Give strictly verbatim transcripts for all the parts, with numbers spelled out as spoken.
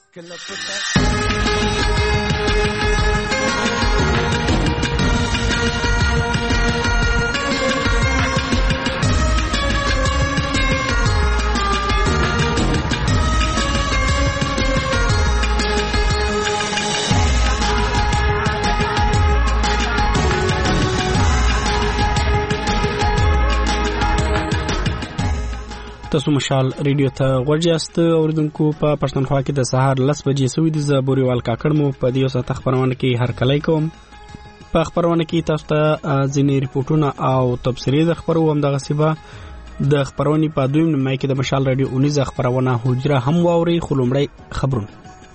تاسو مشال ریډیو ته ورجاست اوردونکو په پښتونخوا کې د سهار لس بجې سوي د زبوري وال کاکړ مو په دې وسه خبرونه کې هر کله کوم په خبرونه کې تاسو ته ځینې ریپورتونه او تبصرې د خبرو هم دغه سیبه د خبرونې په دویم نیمه کې د مشال ریډیو اونیزه خبرونه حجره هم واوري خلومړی خبرونه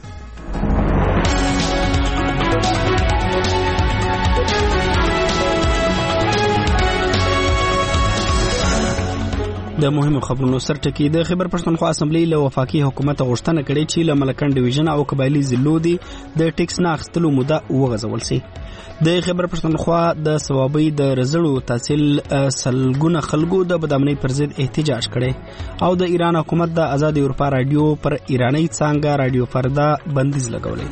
د مهمو خبرونو سرټکی د خیبر پښتونخوا اسمبلی له وفاقي حکومت غوښتنه کړې چې له ملکن ډیویژن او قبایلی ضلعو دی د ټیکس نه اخیستلو موده وغځول شي. د خیبر پښتونخوا د ثوابي د رزړو تحصیل سلګونه خلکو د بدامنۍ پر ضد احتجاج کړي او د ایران حکومت د آزاد اروپا رادیو پر ایرانی څنګه رادیو فردا بندیز لګولې.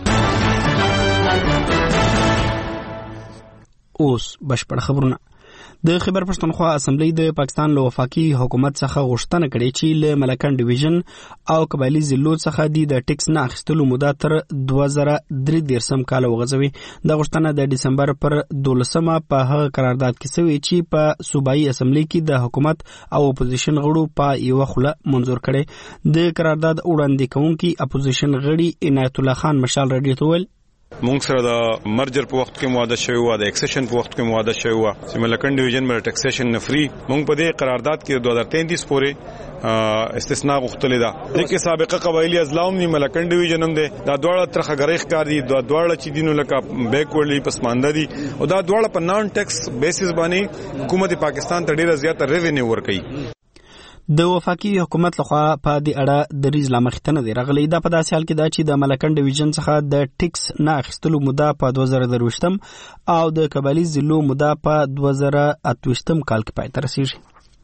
اوس بشپړ خبرونه. د خیبر پښتونخوا اسمبلی د پاکستان له وفاقي حکومت څخه غوښتنه کړې چې له ملکن ډیویژن او قبایلی ضلعو څخه د ټیکس نه اخیستلو موده تر دوه زره درې دیرشم کال وغځوي. د غوښتنه د ډسمبر پر دولسمه په هغه قرارداد کې شوی چې په صوبایي اسمبلی کې د حکومت او اپوزیشن غړو په یو خوله منظور کړي. د قرارداد وړاندې کوونکي اپوزیشن غړي عنایت الله خان مشال رادیو ته ویل مونږ سره د مرجر په وخت کې مواده شوی و، د ایکسیشن په وخت کې مواده شوی و چې ملکن ډیویژن مر ټیکسیشن نه فری. مونږ په دې قرارداد کې دوه هزار تینتیس پورې استثناء غوښتلې ده. دغه سابقه قبایلی ازلام نه ملکن ډیویژن هم ده. دا دواړه تر خګریخ کار دي، دا دواړه چې دینو لکه بیکورډلی پسمانده دي او دا دواړه په نان ټیکس بیسس باندې حکومت پاکستان ته ډیره زیاته ریوینیو ورکوي. د وفاقي حکومت لخوا په دې اړه د ریز لامختنه دی راغلی. دا په داسې حال کې دا چې د ملکن ډیویژن څخه د ټیکس نه اخیستلو موده په دوه زره درویشتم او د قبایلی ضلعو موده په دوه زره اتویشتم کال کې پای ته رسیږي.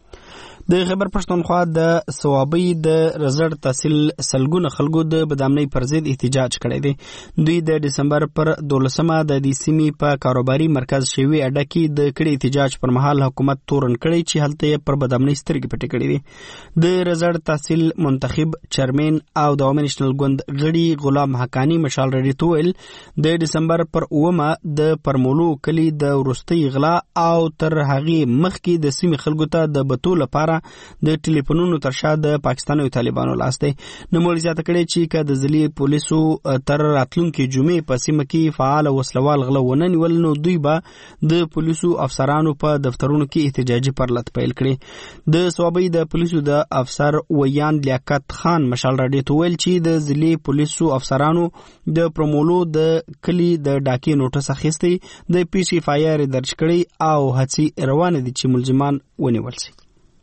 د خیبر پښتونخوا د ثوابي د رزړ تحصیل سلګونه خلکو د بدامنۍ پر ضد احتجاج کړی دی. دوی د دسمبر پر دولسمه د دې سیمې په کاروباري مرکز شوی اډه کې د کړي احتجاج پر مهال حکومت تورن کړی چې هلته پر بدامنۍ سترګې پټې کړې دي. د رزړ تحصیل منتخب چیرمن او د عوامي نېشنل ګوند غړي غلام حقانی مشال رډي تویل د دسمبر پر اومه د پرمولو کلی د ورستي غلا او تر هغه مخکې د سیمې خلکو ته د بتو لپاره د ټلیفونونو تر شا د پاکستان او طالبانو لاس دی. نوموړي زیاته کړې چې که د ضلعي پولیسو تر راتلونکي جمعې په سیمه کې فعال وسلوال غله ونه نیول نو دوی به د پولیسو افسرانو په دفترونو کې احتجاجي پرلط پیل کړي. د صوابۍ د پولیسو د افسر ویان لیاقت خان مشال راډیو ته ویل چې د ضلعي پولیسو افسرانو د پرومولو د کلی د ډاکې نوټس اخیستی د پی سی اف آی آر درج کړي او هڅې روانې دي چې ملزمان ونیول شي.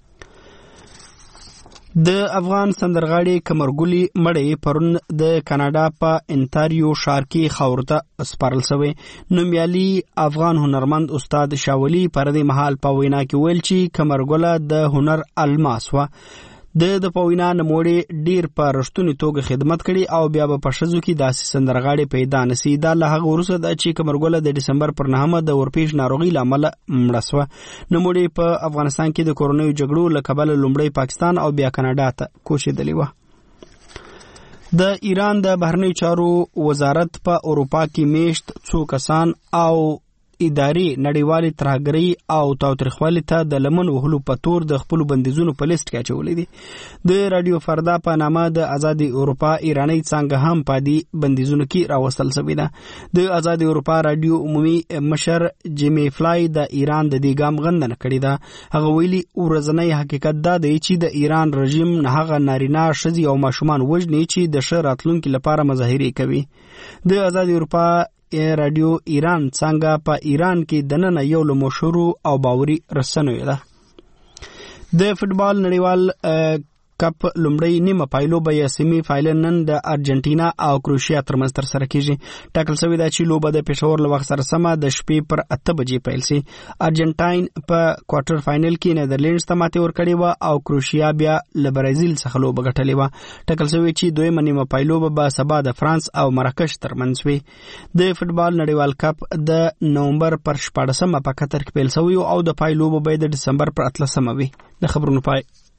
د افغان سندرغاړي کمرګولي مړی پرون د کاناډا په انټاریو ښار کې خاورته سپارل شوی. نومیالي افغان هنرمند استاد شاولي پر دې مهال په وینا کې ویل چې کمرګوله د هنر الماس و. د د پوینا نموړي ډیر په رښتونی توګه خدمت کړي او بیا به په شزو کې داسې سندرغاړي پیدا نسی. دا له هغه وروسته د چې کمرګوله د دسمبر پر نهمه د ورپېښ ناروغي لامل مړه شوه. نموړي په افغانستان کې د کورونی جګړو له کبله لومړی پاکستان او بیا کاناډا ته کوشیدلی و. د ایران د بهرنی چارو وزارت په اروپا کې میشت څو کسان او اداري نړیوالي ترهګرۍ او تاوتریخوالي ته د لمن وهلو په تور د خپل بندیزونو په لیست کې اچولې دي. د رادیو فردا په نامه د آزاد اروپا ایرانی څنګه هم په دې بندیزونو کې راوستل شوی ده. د آزاد اروپا رادیو عمومي مشر جیمی فلای د ایران د دې ګام غندنه کړې ده. هغه ویلي ورځنی حقیقت دا دی چې د ایران رژیم نه هغه نارینه ښځې او ماشومان وژني چې د ښه راتلونکي لپاره مظاهرې کوي. د آزاد اروپا رادیو ایران څنګه په ایران کې دننه یو له مشهورو او باوري رسنیو ده. د فوټبال نړیوال کپ لومړی نیمه پایلوبه یا سیمی فاینل نن د ارجنټینا او کروشیا ترمنځ ترسره کیږي. ټاکل شوی ده چې لوبه د پېښور له وخت سره سمه د شپې پر اته بجې پیل شي. ارجنټاین په کوارټر فاینل کې نیدرلینډز ته ماتې ورکړې وه او کروشیا بیا له برازیل څخه لوبه ګټلې وه. ټاکل شوی چې دویمه نیمه پایلوبه به سبا د فرانس او مراکش ترمنځ وي. د فوټبال نړیوال کپ د نومبر پر شپاړسمه په قطر کې پیل شوی او د پایلوبه به د دسمبر پر اتلسمه وي. د خبرونو پای.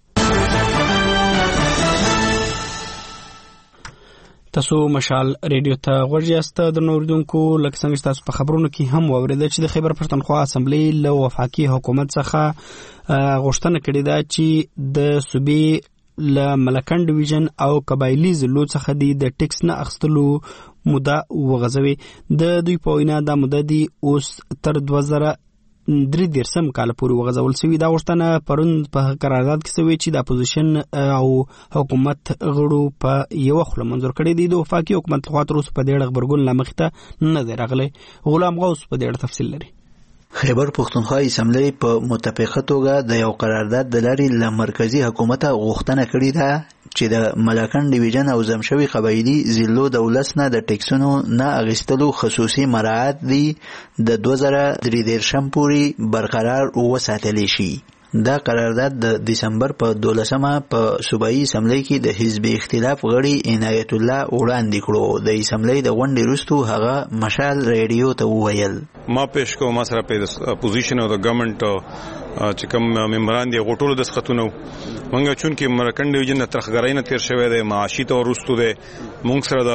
تاسو مشال ریډیو ته غوږ یاست د نوردونکو. لکه څنګه تاسو په خبرونو کې هم واوریدل چې د خیبر پښتونخوا اسمبلی له وفاقي حکومت څخه غوښتنه کړې ده چې د صوبې له ملکن ډیویژن او قبایلی ضلعو څخه د ټیکس نه اخیستلو موده وغځوي. د دوی په وینا دا موده دی اوس تر دوه زره درې دیرشم کال پورې وغځول شوې. دا غوښتنه پرون په قرارداد کې شوې چې د اپوزیشن او حکومت غړو په یوه خوله منظور کړی دی. د وفاقي حکومت لخوا تر اوسه په دې اړه غبرګون لا مخې ته نه دی راغلی. غلام غوث په دې اړه تفصیل لري. خیبر پښتونخوا اسمبلی په متفقه توګه د یو قرارداد د لارې له مرکزی حکومت غوښتنه کړې ده چې د ملکن ډیویژن او زمشوي قبایلی ضلعو د ولس نه د ټیکسونو نه اخیستلو خصوصي مراعات دي د دوه زره درې دیرشم پورې برقرار وساتلی شي. دا قرارداد د دسمبر په دولسمه په صوبایي اسمبلی کې د حزب اختلاف غړي عنایت الله وړاندې کړو. د اسمبلی د غونډې وروسته هغه مشال ریډیو ته وویل ما پېښ کوم ما سره په اپوزیشن او د ګورنمنت چې کوم ممبران دي غوټولو د سختونو مونږ چون کې مرکن ډیویژن ترخګرای نه تیر شوی دی معاشي ته ورستو دی مونږ سره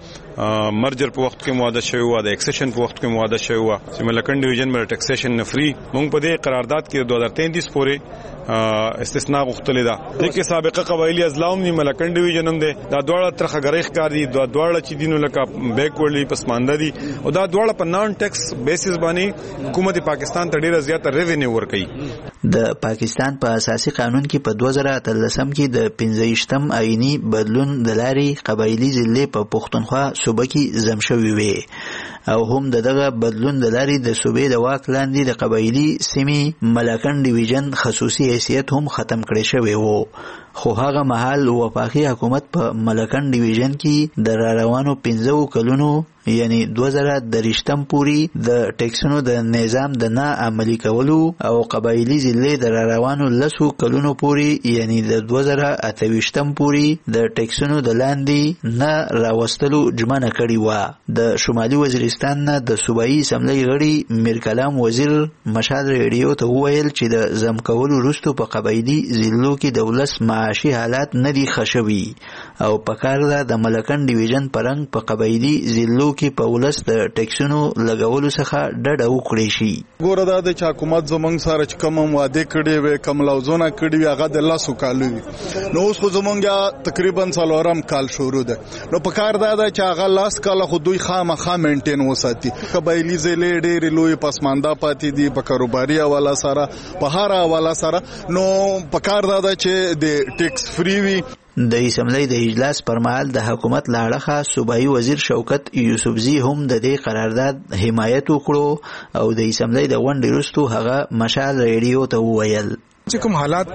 د مرجر په وخت کې مواده شوی و د ایکسیشن په وخت کې مواده شوی و چې ملکن ډیویژن مر ټیکسیشن نه فری مونږ په دې قرارداد کې دوه هزار تینتیس پورې استثناء غوښتلې ده. د کې سابقه قبایلی ازلام ني ملکن ډیویژن هم دي دا دواړه ترخګرای ښکار دي دا دواړه چې دینو لکه بیکورډلی پسمانده دي او دا دواړه په نان ټیکس بیسس باندې حکومت پاکستان ته ډیره زیاته ریوینیو ورکوي. د پاکستان په اساسي قانون کې په دوه زره اتلسم کې د پنځه آئینی بدلون د لارې قبایلی ضلع په پښتونخوا صوبه کې ضم شوی وي او هم دغه بدلون د لارې د صوبې د واک لاندې د قبایلی سیمې ملکن ډیویژن خصوصي حیثیت هم ختم کړی شوی وو. خو هغه مهال وفاقي حکومت په ملکن ډیویژن کې د روانو پنځو کلونو یعنی دوه زره دریشتم پورې د ټیکسونو د نظام د نه عملي کولو او قبایلی ضلع د روانو لسو کلونو پورې یعنی د دوه زره اته ویشتم پورې د ټیکسونو د لاندې نه راوستلو ژمنه کړې وه. د شمالي وزیرستان نه د صوبایي اسمبلی غړي میر کلام وزیر مشال ریډیو ته وویل چې د ضم کولو وروسته په قبایلی ضلعو کې د ولس معاشي حالات نه دي ښه شوي او پکار ده د ملکن ډیویژن پرنګ په قبایلی ضلعو کې په ولس د ټیکسونو لګولو څخه ډډه وکړي شي. ګوره دا د چې حکومت زمونږ سره چې کوم وعده کړي وي کوم لوزونه کړي وي هغه د لاسو کالو وي نو اوس خو زمونږ تقریبا څلورم کال شروع ده نو په کار دا ده چې هغه لاس کاله خو دوی خامخا مینټین وساتي. قبایلی ضلع ډېرې لوی پسمانده پاتې دي په کاروباري حواله سره په هر حواله سره نو په کار دا ده چې د ټیکس فری وي. د اسمبلی د اجلاس پر مهال د حکومت له اړخه صوبایي وزیر شوکت یوسفزي هم د دې قرارداد حمایت وکړو او د اسمبلی د غونډې وروسته هغه مشال ریډیو ته وویل چې کوم حالات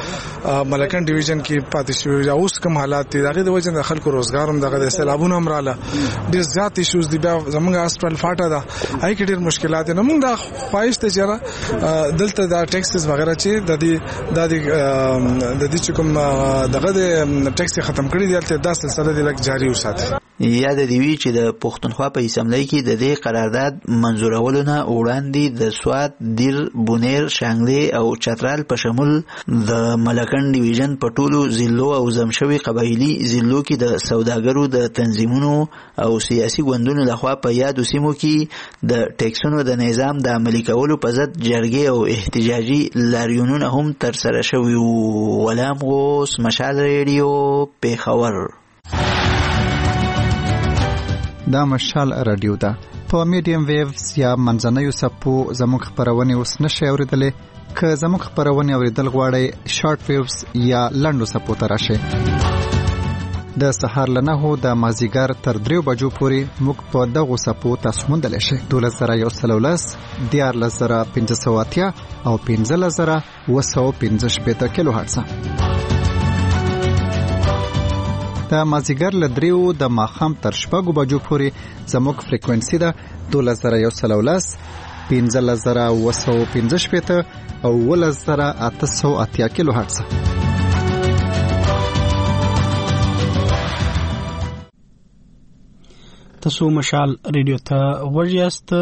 په ملکن ډیویژن کې پاتې شوی او اوس کوم حالات دي دغه د وجه د خلکو روزګار هم دغه د سیلابونو هم رااله ډېر زیات ایشوز دي. بیا زموږ هسپتال فاټه ده هاي کې ډېر مشکلات دي. نو موږ دا خواهش ته چې دلته دا ټیکسز وغیرہ چې د دې د دې د دې کوم دغه د ټیکس ختم کړی دی تل دا سلسله د لک جاری وساتي. یاد دی وی چې د پښتونخوا په اسمبلی کې د دې قرارداد منزورولو نه وړاندې د سوات، دیر، بونیر، شانګلې او چترال په شمول د ملکن ډیویژن په ټولو ضلعو او زمشوي قبایلی ضلعو کې د سوداګرو د تنظیمونو او سیاسي ګوندونو لخوا په یادو سیمو کې د ټیکسونو د نظام د عملي کولو په ضد جرګې او احتجاجي لاریونونه هم ترسره شوي وو. غلام غوث، مشال ریډیو، پیښور. دا مشال رادیو ده. په میډیم ویوز یا منځنیو سپو زموږ خبرونه اوس نشي اوریدلې. که زموږ خبرونه اوریدل غواړئ شارټ ویوز یا لنډو سپو ته راشئ. د سهار له نهو د مازیګر تر دریو بجو پورې موږ په دغو سپو تاسو موندلی شئ. دولس زره یو سل او لس، دیارلس زره پنځه سوه اتیا او پنځلس زره اوه سوه پنځه شپېته کیلو هرټزه. د مازیګر له دریو د ماښام تر شپږو بجو پورې زموږ فریکوینسي ده دولس زره یو سل او لس پنځلس زره اوه سوه پنځه شپېته او اوولس زره اته سوه اتیا کیلو هرتز. تاسو مشال ریډیو ته غوږ یاست.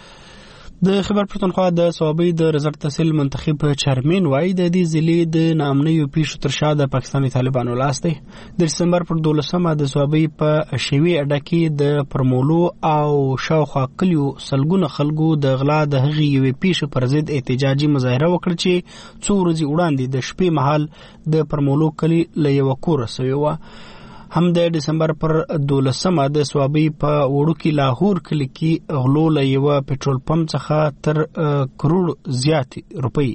د خبر پښتونخوا د صوابۍ د رزق تحصیل منتخب چیرمن وایي د دې ضلع د ناامنیو پیښو تر شا د پاکستاني طالبانو لاس دی. د دسمبر پر دولسمه د صوابۍ په شوي اډه کې د پرمولو او شاوخوا کلیو سلګونه خلکو د غلا د هغې یوې پیښې پر ضد احتجاجي مظاهره وکړه چې څو ورځې وړاندې د شپې مهال د پرمولو کلي له یوه کوره سوې وه. هم د دسمبر پر دولسمه د صوابۍ په وړوکي لاهور کلي کې غلو له یوه پټرول پمپ څخه تر کروړ زیاتې روپۍ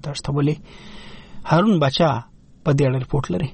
وتښتولې. هارون باچا په دې اړه رپورټ لري.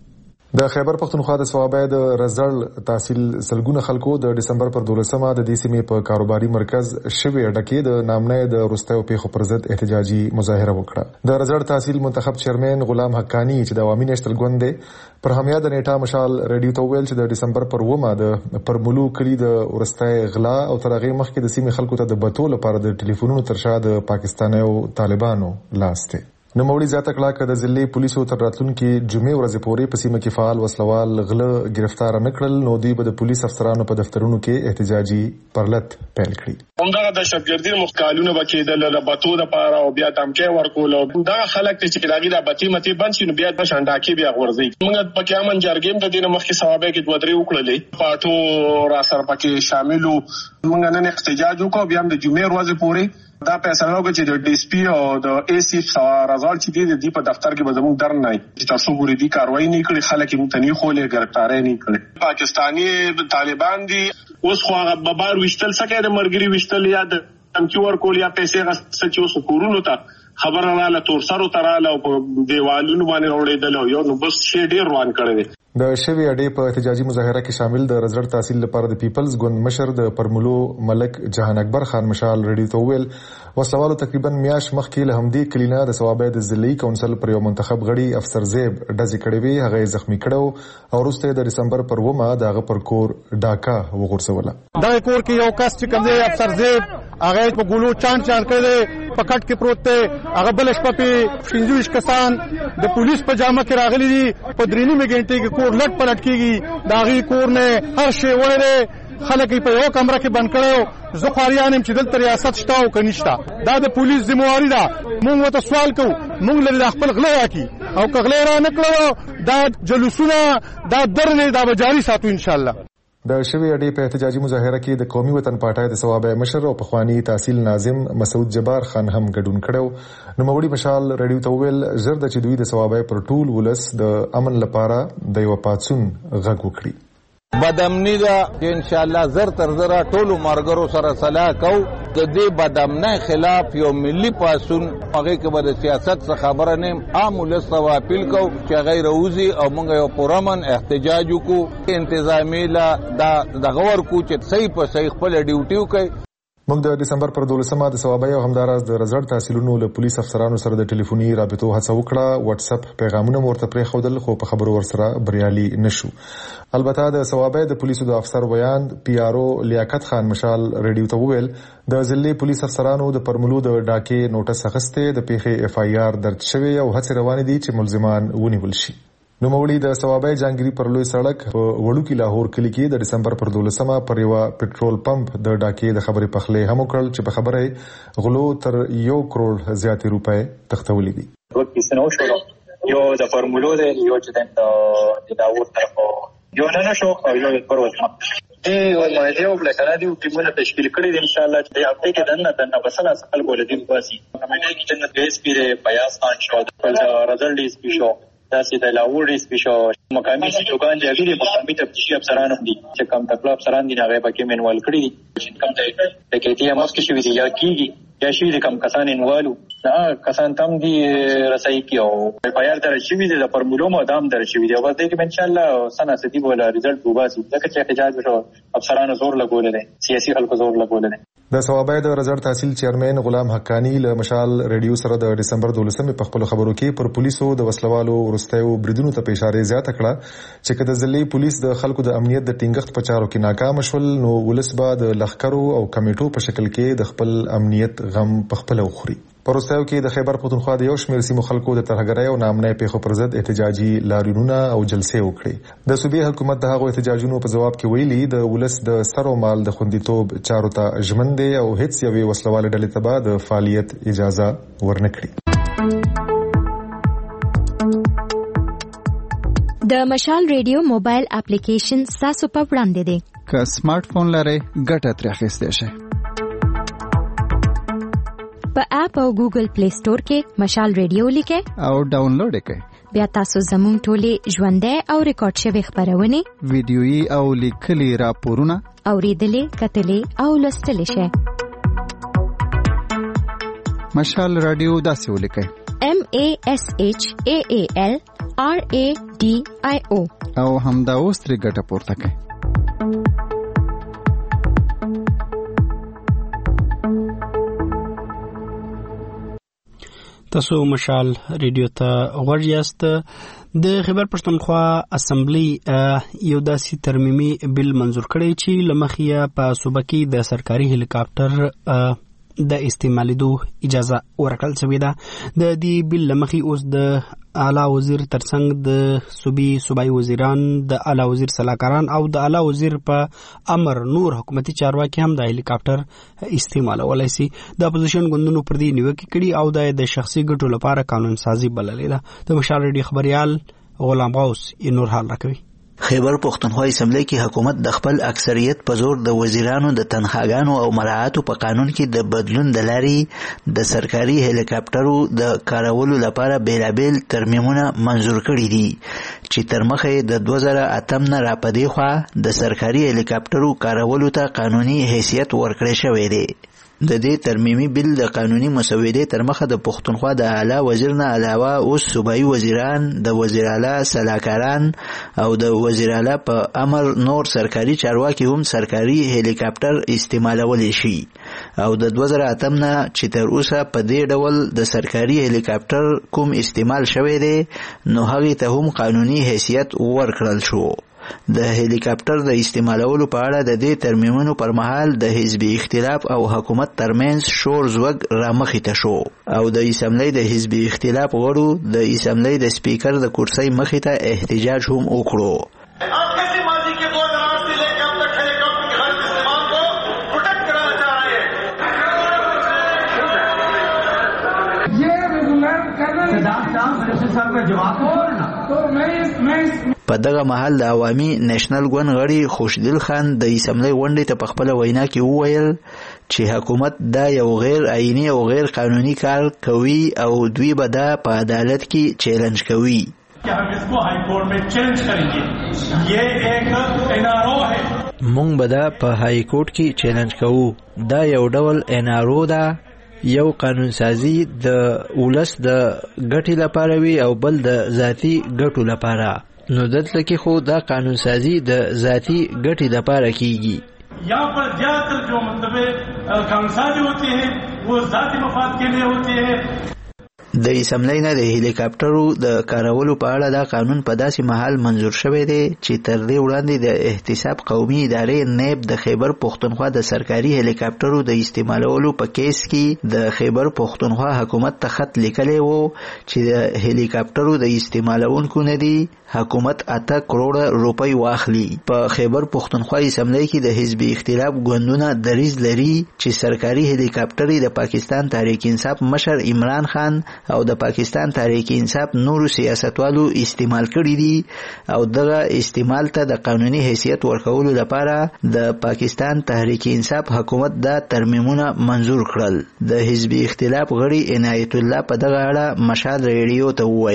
د خیبر پختونخوا د صوابۍ د رزړ تحصیل سلګونه خلکو د دسمبر پر دولسمه د دې سیمې په کاروباري مرکز شوي اډه کې د نامنۍ د وروستیو پیښو پر ضد احتجاجي مظاهره وکړه. د رزړ تحصیل منتخب چیرمن غلام حقانی چې د عوامي نېشنل ګوند دی پر همیاده نیټه مشال ریډیو ته ویل چې د دسمبر پر اوومه د پرملو کلي د وروستۍ غلا او تر هغې مخکې د سیمې خلکو ته د بتو لپاره د ټلیفونونو تر شا د پاکستانیو طالبانو لاس دی. نوموړي زیاته کړه چې د ضلعي پولیسو تر راتلونکي جمعې ورځې پورې په سیمه کې فعال وسلوال غله گرفتار نه کړل نو دوی به د پولیس افسرانو په دفترونو کې احتجاجي پرلط پیل کړي. همدغه د شپګردي مخکالونه وکیدل د بتو د پاره او بیا دمکې ورکول دا خلک چې راغلي د بتی متي بند شي نو بیا په شانډاکي بیا ورځي. موږ پکې امن جرګیم د دینه مخکې ثوابه کې دوه درې وکړلې پاتو را سره پکې شاملو. موږ نن احتجاج وکړو بیا د جمعې ورځې پورې دا فیصله وکړه چې د ډي اس پي او د اي سي رزالټ چې دی د په دفتر کې به زموږ درن نه چې تاسو ګوري دي کاروایی نه کړي خلک یې متنی خولې گرفتارې نه کړي. پاکستاني طالبان دي اوس خو هغه ببار وشتل سکه د مرګري وشتل یا د امکیو ورکول یا پیسې غسه چې اوس کورونو ته خبر رااله تور سره تراله او دیوالونو باندې وړېدل یو نو بس شی ډیر روان کړی. د شوي اډې په احتجاجي مظاهره کې شامل د رزړ تحصیل لپاره د پیپلز ګوند مشر د پرملو ملک جهان اکبر خان مشال ریډیو ته ویل وسلوالو تقریبا میاش مخکې له همدې کلینا د صوابۍ د ضلعي کونسل پر یو منتخب غړي افسر زیب ډزې کړې وي هغه زخمی کړو او وروسته د دسمبر پر اوومه دغه پر کور ډاکا وغورځوله. دغه کور کې یو کس چې کوم دی افسر زیب هغه په ګولو چاند چاند کړی په کټ کې پروت دی. هغه بل شپه په پنځه کسان د پولیس په جامه کې راغلي دي په درې نیمه غنټې کې کور لټ پلټ کېږي. دا غي کور نه هر شی وړي خلک په یو کمره کې بند کړو. زه خواریان هم چې دلته ریاست شته او کنيشته دا د پولیس ذمہواری ده. موږ ته سوال کوو موږ لري خپل غلا راکې او کغله را نه کړو دا جلوسونه دا درنه دا به جاری ساتو ان شاء الله. د شوي اډې په احتجاجي مظاهره کې د قومي وطن پارټۍ د صوابۍ مشر او پخوانی تحصیل ناظم مسعود جبار خان هم ګډون کړو. نوموړي مشال ریډیو ته ویل ژر د چې دوی د صوابۍ پر ټول ولس د امن لپاره د یو پاتسون غږ وکړي. بدامنی دا چې ان شاء الله زر تر زر ټول مرګرو سره صلاح کو د دې بدامنۍ خلاف یو ملي پاسون هغه کې به د سیاست څخه خبره نه عام ولس ته اپیل کو چې غیر اوزي او موږ یو پرامن احتجاج وکړو انتظامی لا دا دغه ورکو چې صحیح په صحیح خپل ډیوټي وکړي. موږ د دسمبر پر دولسمه د صوابۍ او همداراز د رزړ تحصیلونو له پولیس افسرانو سره د ټلیفوني رابطو هڅه وکړه. واتس اپ پیغامونه ورته پرېښودل خو په خبرو ورسره بریالي نشو. البته د صوابۍ د پولیسو د افسر ویاند پی آر او لیاقت خان مشال ریډیو ته وویل د ضلعي پولیس افسرانو د پرملو د ډاکې نوټس اخیسته د پیښې اف آی آر درج شوی او هڅې روانې دي چې ملزمان ونیول شي. نوموړي د صوابۍ جانګيري پر لوی سړک په وړوکي لاهور کلي کې د دسمبر پر دولسمه پر یو پټرول پمپ د ډاکې د خبرې پخلې هم وکړل چې په خبره غلو تر یو کروڑ زیاتې روپۍ تښتولې دي. یو د فارمولو دی یو چې د داور طرفو یو نه نشو او یو پر وځه دی او ما دی او بلکې دی ټیمونه تشکیل کړی دي ان شاء الله چې هفته کې دنه دنه بسنه خپل ولدي باسي کمیټه کې چې د اس پی د پیاس خان شو د رزل دی اس پی شو داسې د لاهور اس پی شو مقامي شوګان دی غیر مقامي تفتیشي افسران هم دي چې کوم تکلف افسران دي هغه پکې منوال کړی دي چې کوم د کې تی امس کې شوی دی یا کیږي یا شوی دي کوم کسان انوالو دا کسان تم دي رسای کیو په یار تر شوی دي د فارمولو مدام در شوی دی او د کې ان شاء الله سنه ستې بوله رزلټ وباسي دا چې احتجاج وشو افسرانو زور لګول دي سیاسي خلکو زور لګول دي. د ثوابای د رضړ تحصیل چیرمن غلام حقانی له مشال ریډیو سره د دسمبر دولسمې په خپل خبرو کې پر پولیسو د وسلوالو ورستیو بریدونو ته اشاره زیاته کړه چې کله ځلې پولیس د خلکو د امنیت د ټینګښت په چارو کې ناکام شول نو ولس به د لخرو او کمیټو په شکل کې د خپل امنیت غم په خپل وخوري. پروستیو کې د خیبر پختونخوا د یو شمېر سیمو خلکو د ترهګرۍ او نامنۍ پیښو پر ضد احتجاجي لاریونونه او جلسې وکړې. د صوبې حکومت د هغو احتجاجونو په جواب کې ویلي د ولس د سر او مال د خوندیتوب چارو ته ژمن دی او هیڅ یوې وسلوالې ډلې ته به د فعالیت اجازه ورنکړي. د مشال ریډیو موبایل اپلیکیشن تاسو په وړاندې دی. که سمارټ فون لرئ ګټه ترې اخیستی شئ. په اپ او ګوګل پلی سٹور کې مشال ریډیو لیکئ او ډاونلوډ کړئ. بیا تاسو زموږ ټولې ژوندۍ او ریکارډ شوي خبرونه ویډیويي او لیکلي راپورونه اوریدلې کتلې او لوستلې شئ. مشال رادیو داسې ولیکئ M A S H A A L R A D I O او همدا اوس ترې ګټه پورته کړئ. تاسو مشال ریډیو ته غوږ یاست. د خیبر پښتونخوا اسمبلی یو داسې ترمیمي بل منظور کړی چې لمخیه په صوبه کې د سرکاري هلیکاپټر د استعمالیدو اجازه ورکړل شوې ده. د دې بل لمخي اوس د اعلی وزیر ترڅنګ د صوبې صوبایي وزیران د اعلی وزیر سلاکاران او د اعلی وزیر په امر نور حکومتي چارواکي هم د هلیکاپټر استعمالولای شي. د اپوزیشن ګوندونو پر دې نیوکه کړي او د شخصي ګټو لپاره قانون سازي بللې ده. د مشال ریډیو خبريال غلام غوث یې نور حال راکوي. خیبر پختونخوا اسمبلی کې حکومت د خپل اکثریت په زور د وزیرانو د تنخواګانو او مراعاتو په قانون کې د بدلون د لارې د سرکاري هلیکاپټرو د کارولو لپاره بیلابیل ترمیمونه منظور کړي دي چې تر مخه د دوه زره اتم نه راپدې خوا د سرکاري هلیکاپټرو کارولو ته قانوني حیثیت ورکړی شوی دی. د دې ترمیمي بل د قانوني مسودې تر مخه د پښتونخوا د اعلی وزیر نه علاوه اوس صوبایي وزیران د وزیر اعلی سلاکاران او د وزیر اعلی په امر نور سرکاري چارواکي هم سرکاري هلیکاپټر استعمالولی شي او د دوه زره اتم نه چې تر اوسه په دې ډول د سرکاري هلیکاپټر کوم استعمال شوی دی نو هغه ته هم قانوني حیثیت ورکړل شو. د هلیکاپټر د استعمالولو په اړه د دې ترمیمونو پر مهال د حزبي اختلاف او حکومت ترمنځ شور زوګ رامخې ته شو او د اسمبلی د حزبي اختلاف غړو د اسمبلی د سپیکر د کرسۍ مخې ته احتجاج هم وکړو. په دغه مهال د عوامي نېشنل ګوند غړي خوشدل خان د اسمبلی غونډې ته په خپل وینا کې وویل چې حکومت دا یو غیر آئینی او غیر قانوني کار کوي او دوی به دا په عدالت کې چیلنج کوي. مونږ به دا په های کورټ کې چیلنج کوو. دا یو ډول انارو ده، یو قانون سازی د ولس د ګټې لپاره وي او بل د ذاتی ګټو لپاره. نو دلته کې خو دا قانون سازی د ذاتی ګټې لپاره کیږي. यहाँ पर ज्यादातर जो मतलब कानूनसाजी होती है वो ذاتی مفاد के लिए होती है. د اسمبلی نه د هلیکاپټرو د کارولو په اړه دا قانون په داسې مهال منظور شوی دی چې تر دې وړاندې د احتساب قومي ادارې نیب د خیبر پختونخوا د سرکاري هلیکاپټرو د استعمالولو په کیس کې د خیبر پختونخوا حکومت ته خط لیکلی وو چې د هلیکاپټرو د استعمالونکو نه دي حکومت اته کروڑه روپۍ واخلي. په خیبر پختونخوا اسمبلی کې د حزبي اختلاف ګوندونه دریځ لري چې سرکاري هلیکاپټر د پاکستان تحریک انصاف مشر عمران خان او د پاکستان تحریک انصاف نورو سیاستوالو استعمال کړي دي او دغه استعمال ته د قانوني حیثیت ورکولو لپاره د پاکستان تحریک انصاف حکومت دا ترمیمونه منظور کړل. د حزبي اختلاف غړي عنایت الله په دغه اړه مشال ریډیو ته وویل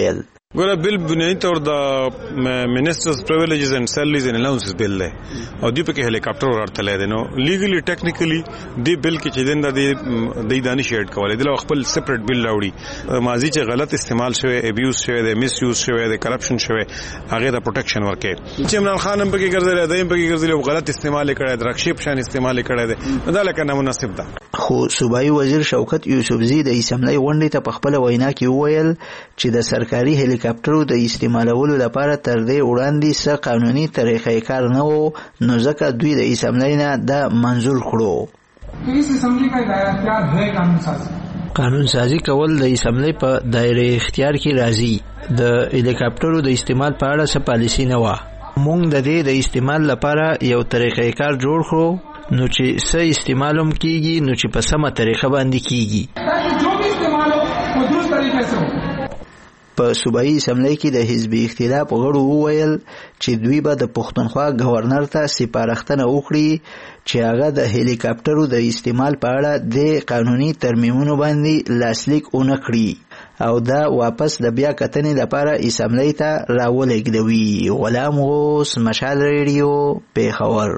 ګوره بل بنیادی طور د منسټرز پریویلیجز اینڈ سیلریز اینڈ الاونسز بل دی او دی په کې هلیکاپټر ورتلای دی نو لیګلی ټیکنیکلی دی بل کې چې دنده دی د دانش ایډ کولای دی خپل سپریټ بل راوړي ماضی چې غلط استعمال شوی ابیوز شوی دی میس یوز شوی دی کرپشن شوی هغه د پروټیکشن ورکې چې عمران خان هم په کې ګرځي دی هم په کې ګرځي غلط استعمال کړی دی رکشپ شان استعمال کړی دی دا لکه نامناسب ده. خو صوبایي وزیر شوکت یوسفزي د اسمبلی غونډې ته په خپل وینا کې وویل چې د سرکاري هلیکاپټرو د استعمالولو لپاره تر دې وړاندې څه قانوني طریقې کار نه وو نو ځکه دوی د اسمبلی نه دا منظور کړو. اس اسمبلی کا دایره اختیار ہے قانون سازی قانون سازی کول د اسمبلی په دایره اختیار کې راځي. د هلیکاپټرو د استعمال په اړه څه پالیسی نه و. موږ د دې د استعمال لپاره یو طریقې کار جوړ کړو نو چې څه استعمالوم کیږي نو چې په سمه طریقه باندې کیږي جو بھی استعمال ہو وہ درست طریقے سے ہو. په صوبایي اسمبلی کې د حزبي اختلاف غړو وویل چې دوی به د پښتونخوا گورنر ته سپارښتنه وکړي چې هغه د هلیکاپټرو د استعمال په اړه د قانوني ترمیمونو باندې لاسلیک ونه کړي او دا واپس د بیا کتنې لپاره اسمبلی ته راولېږدوي. غلام غوث، مشال ریډیو، پیښور.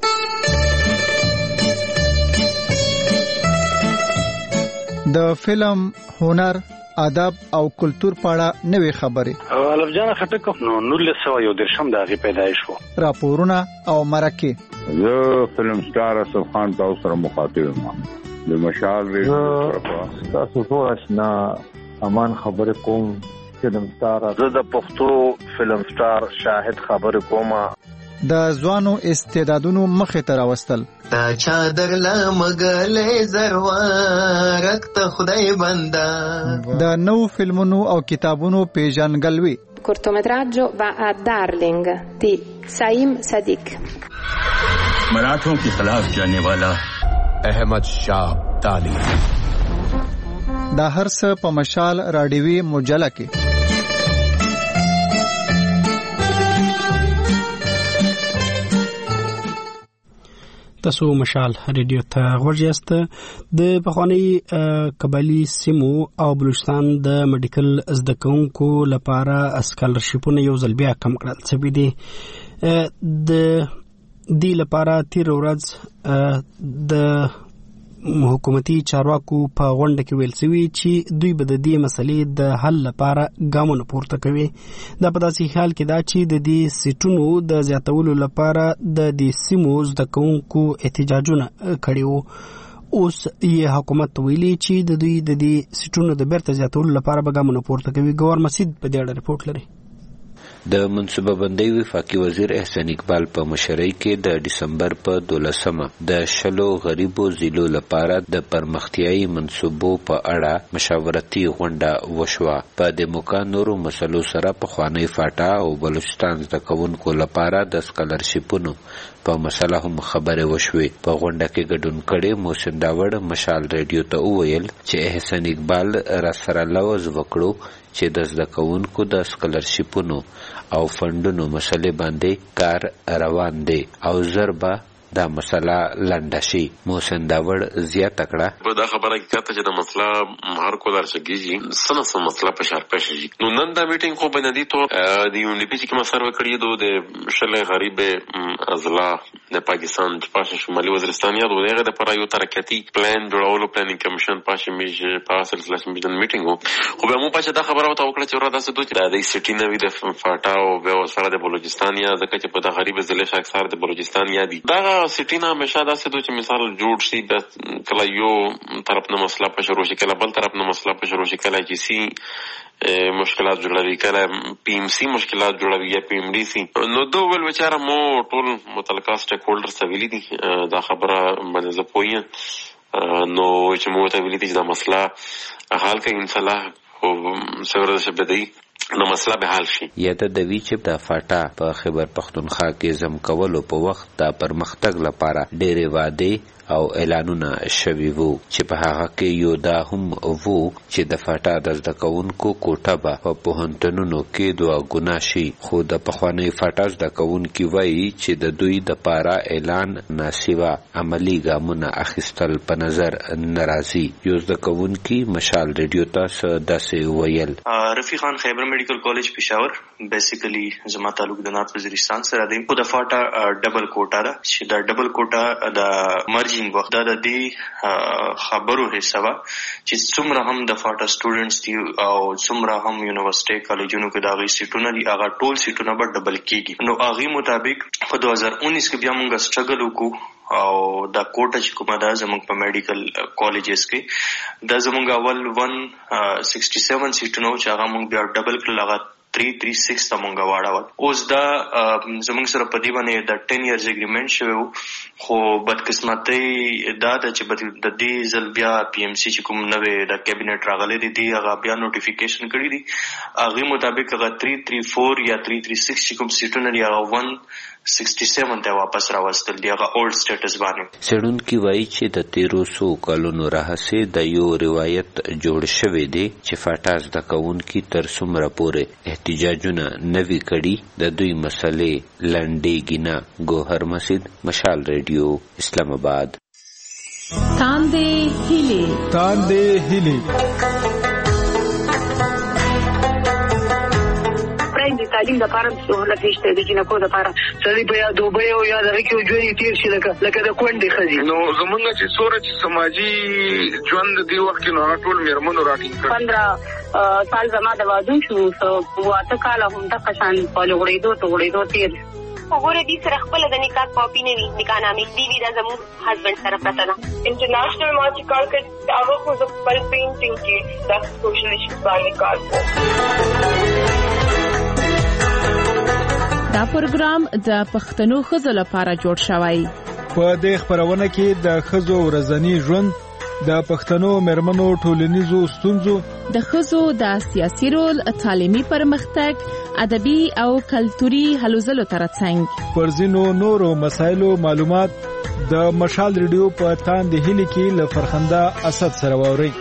د فلم، هنر، ادب او کلچر په اړه نوې خبرې الف جان خټک نو نولس سوه یو درشم د هغې پیدایش و. راپورونه او مرکې. زه فلم سټار اسف خان تاسو سره مخاطب یم د مشال ریډیو تاسو ټول آشنا امان خبرې کوم. فلم سټار زه د پښتو فلم سټار شاهد خبرې کوم. د ځوانو استعدادونو مخې ته راوستل. تا چادر لمګلې زروارک ته خدای بندا. د نو فلمونو او کتابونو پیژنګلوي. cortometraggio va a Darling di Saim Sadiq. मराठों के खिलाफ जाने वाला अहमद शाह ताली. دا هر څه په مشال راډیوي مجله کې. تاسو مشال ریډیو ته ورجاست. د پخوانی قبایلی سیمو او بلوچستان د میډیکل زده کوونکو لپاره اسکالرشیپونه یو ځل بیا کم کړل شوي دي. د دې لپاره تیر ورځ د حکومتي چارواکو په غونډه کې ویل شوي چې دوی به د دې مسلې د حل لپاره ګامونه پورته کوي. دا په داسې حال کې دا چې د دې سیټونو د زیاتولو لپاره د دې سیمو زده کوونکو احتجاجونه کړي وو. اوس یې حکومت ویلي چې د دوی د دې سیټونو د بیرته زیاتولو لپاره به ګامونه پورته کوي. ګور مسید په دې اړه رپورټ لري. د منصوبه بندۍ وفاقي وزیر احسان اقبال په مشرۍ کې د ډسمبر په دولسمه د شلو غریبو ضلعو لپاره د پرمختیایي منصوبو په اړه مشاورتي غونډه وشوه. په دې موقع نورو مسلو سره پخوانی فاټا او بلوچستان زده کوونکو لپاره د سکالرشیپونو په مسله هم خبرې وشوې. په غونډه کې ګډون کړی محسن داوړ مشال ریډیو ته وویل چې احسان اقبال را سره لوز وکړو چې د زده کوونکو د سکالرشیپونو او فندونو مسلې باندې کار روان دی او ضربه دا مسله لنډه شي. محسن داوړ زیاته کړه دا خبره کېږي چې د مسله هر کولر شګیږي سنه سم مسله په شار پېښ نو نن دا میټینګ خو بنادي تو د یونډي چې کوم سره کړی دوه د شلې غریب ازلا د پاکستان په شمالي وزیرستان یا دغه د پر یو ترکتی پلان جوړولو پلانینګ کمیشن پاشه میج په سلسله میټینګ میټینګ خو به مو پاشه دا خبره وته وکړه چې را داسې دوی د سټی نوی د فاټا او به سره د بلوچستان یا ځکه چې په د غریب ضلع اکثر د بلوچستان یا دي دا سټینا همیشه داسې دوی چې مثال جوړ شي د کله یو طرف نه مسله په شروع شي کله بل طرف نه مسله په شروع شي کله چې سي مشکلات جوړوي کله پی ایم سی مشکلات جوړوي یا پی ایم ډي سي نو دوه ول بیچاره مو ټول متعلقه سټیک هولډر سویلي دي دا خبره باندې زه پوهیم نو چې مو ته ویلي دي دا مسله حال کې ان شاء الله او سره شبدي نو مسله به حل شي. یاده د وی چې د فاټا په خیبر پختونخوا کې زم کولو په وخت د پرمختګ لپاره ډېرې وعدې او اعلانونه شوي وو چې په هغه کې یو دا هم وو چې د فاټا د زده کوونکو کوټه به په پوهنتونونو کې دوه ګنا شي، خو د پخواني فاټا زده کوونکي وایي چې د دوی د پاره اعلان ناسیوا عملی ګامونه اخیستل په نظر ناراضي. یو زده کوونکي مشال ریډیو ته داسې ویل: رفیق خان خیبر میډیکل کالج پېښور، بیسیکلی زما تعلق د نارت وزیرستان سره دی. خو د فاټا ډبل کوټا ده چې د ډبل کوټا د مرجینګ وخت د دې خبرو حسابه چې څومره هم د فاټا سټوډنټس دي او څومره هم یونیورسيټي کالجونو کې د هغې سیټونه دي، هغه ټول سیټونه به ډبل کېږي. نو هغې مطابق په دوه هزار اونیس کې بیا موږ سټرګل وکړو او دا کوټه چې کومه ده زموږ په میډیکل کالجز کې دا زموږ اول ون سکسټي سیون سیټونه چې هغه موږ بیا ډبل کړل، هغه تھری تھری سکس ته مونږ واړول. اوس دا زموږ سره په دې باندې د ټین ایئرز اګریمنټ شوی وو، خو بدقسمتۍ دا ده چې د دې ځل بیا پی ایم سی چې کوم نوې د کابینټ راغلی دی دی هغه بیا نوټیفیکیشن کړي دي، هغې مطابق هغه تھری تھری فور یا تھری تھری سکس چې کوم سیټونه دي هغه ون سکسټي سیون ته واپس راوستل دي، هغه اولډ سټیټس باندې. څېړونکي وایي چې د تیرو څو کلونو راهیسې د یو روایت جوړ شوی دی چې فاټا زده کوونکي تر څومره پورې احتجاجونه نه وي کړي د دوی مسلې لنډېږي نه. ګوهر مسجد، مشال ریډیو، اسلام آباد. تاندې هیلې تاندې هیلې د تعلیم د پاره سہولت نشته د جنکو د پاره سړي په یا دوبه او یا دغه کې ژوند تیر شي لکه لکه د کونډې ښځې. نو زمونږ چې څومره چې سماجي ژوند د دې وخت کې نو ټول مېرمنو راټینګ کړ. پندرہ سال زما د واده شو، واته کاله هم دغه شان په لغړېدو ته غړېدو تیر. وګوره دې سره خپل د نکاح کاپي نه وي، نکاح نامې دی وی دا زموږ هسبند سره پرته ده. انټرنیشنل ما چې کار کوي هغه خو د خپل پینټینګ کې د سوشل ایشوز باندې کار کوي. دا پروګرام د پښتنو ښځو لپاره جوړ شوی. په دې خبرونه کې د ښځو ورځنی ژوند، د پښتنو مېرمنو ټولنیزو ستونزو، د ښځو د سیاسي رول، تعلیمي پرمختګ، ادبي او کلتوري هلو ځلو ترڅنګ پر ځینو نورو مسایلو معلومات د مشال ریډیو په تاندې هیلې کې له فرخنده اسد سره واورئ.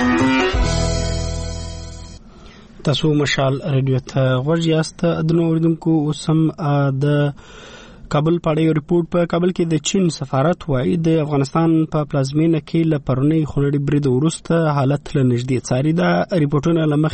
تاسو مشال ریډیو ته غوږ یاست. د نو اوریدونکو اوس هم د کابل په اړه یو ریپورت په کابل کې د چین سفارت وایي د افغانستان په پلازمینه کې له پرونی خونړي برید وروسته حالت له نږدې څاري. دا ریپورتونه له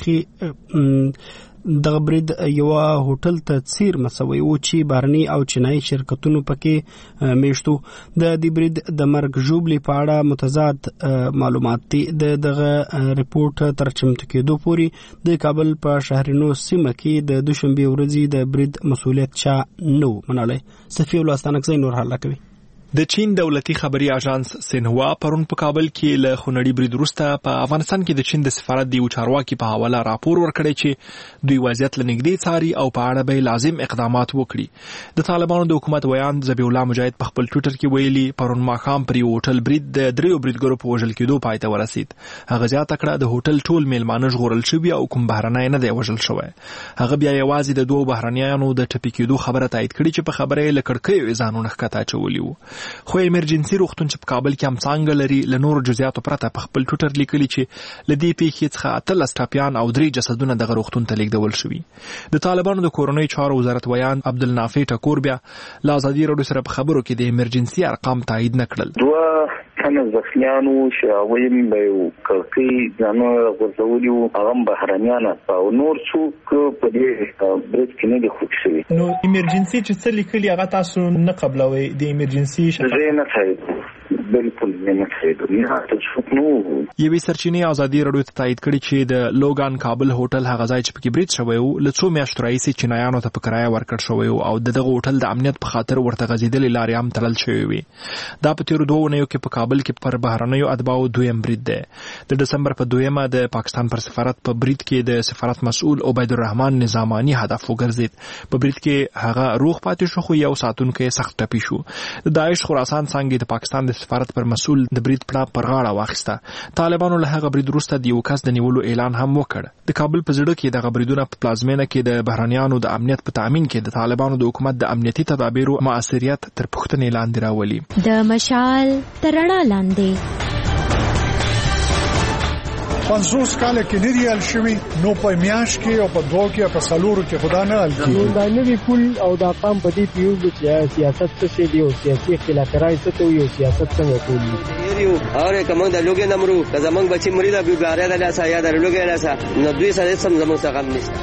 مخې دغه برید یو هوټل ته څیر مسوي و چې بهرني او چینایي شرکتونو پکې میشتو. د دې برید د مرګ ژوبلې په اړه متضاد معلومات دي. د دغه ریپورت تر چمتو کېدو پورې د کابل په شهرینو سیمه کې د دوشنبه ورځې د برید مسؤلیت چا نو مناله. صفی الله ستانکزی نور حاله کوي. د چین دولتي خبري اژانس سینهوا پرون په کابل کې له خونړي برید وروسته په افغانستان کې د چین د سفارت دی چارواکي په حواله راپور ورکړی چې دوی وضعیت له نږدې څاري او په اړه به لازم اقدامات وکړي. د طالبانو د حکومت ویان ذبیح الله مجاهد په خپل ټویټر کې ویلي پرون ماښام پر یو هوټل برید د دریو بریدګرو په وژل کېدو پای ته ورسید. هغه زیاته کړه د هوټل ټول میلمانه ژغورل شوي او کوم بهرنی نه دی وژل شوی. هغه بیا یوازې د دوه بهرنیانو د ټپي کېدو خبره تایید کړي چې په خبره یې له کړکیو ځانونه ښکته اچولي وو. خو ایمرجنسي روغتون چې په کابل کې هم څانګه لري له نورو جزئیاتو پرته په خپل ټویټر لیکلي چې له دې پیښې څخه اتلس ټاپیان او درې جسدونه دغه روغتون ته لیږدول شوي. د طالبانو د کورنۍ چارو وزارت ویان عبدالنافع ټکور بیا له ازادي راډیو سره په خبرو کې د ایمرجنسي ارقام تایید نه کړل. دوه تنه زخمیانو چې هغوی له یو کړکۍ ځانونه غورځولي وو، هغه بهرنیان او نور څوک په دې برید کې نه دي خوږ شوي. نو ایمرجنسي چې څه لیکلي هغه تاسو نه قبلوئ؟ د ایمرجنسي زه نه تایید بالکل نه تایید نه تاسو نو یوې سرچینې ازادي راډیو ته تایید کړي چې د لوګان کابل هوټل هغه ځای چې پکې برید شوی وو له څو میاشتو راهیسې چینایانو ته په کرایه ورکړل شوی وو او دغه هوټل د امنیت په خاطر ورته غځېدلې لارې هم تړل شوې وي. دا په تیرو دوه اونیو کې په کابل کې پر بهرنیو اتباعو دویم برید دی. د دسمبر په دویمه د پاکستان پر سفارت په برید کې د سفارت مسؤل عبید الرحمن نظامانی هدف وګرځید. په برید کې هغه روغ پاتې شو خو یو ساتونکی سخت ټپي شو. د داعش خراسان څنګه د پاکستان د سفارت سفارت پر مسؤل د برید پړه پر غاړه واخیسته. طالبانو له هغه برید وروسته د یو کس د نیولو اعلان هم وکړ. د کابل په زړه کې د بریدونو په پلازمینه کې د بهرنیانو د امنیت په تامین کې د طالبانو د حکومت د امنیتي تدابیرو مؤثریت تر پوښتنې لاندې راولي. د مشال تر رڼا لاندې پنځوس کاله کې نه دی حل شوي، نو په میاشت کې او په دوه کې او په څلورو کې خدا نه حل کېږي. دا نوي پول او دا قام په دې پیو چې سیاست څه شي دی او سیاسي اختلاف راځي څه ته یو سیاست څنګه کوي یو اوره کوم د لوګي نمرو که زمنګ بچي مریدا بیګاره د لاسه یا د لوګي لاسه نو دوی سره سم زموږ څخه غم نشته.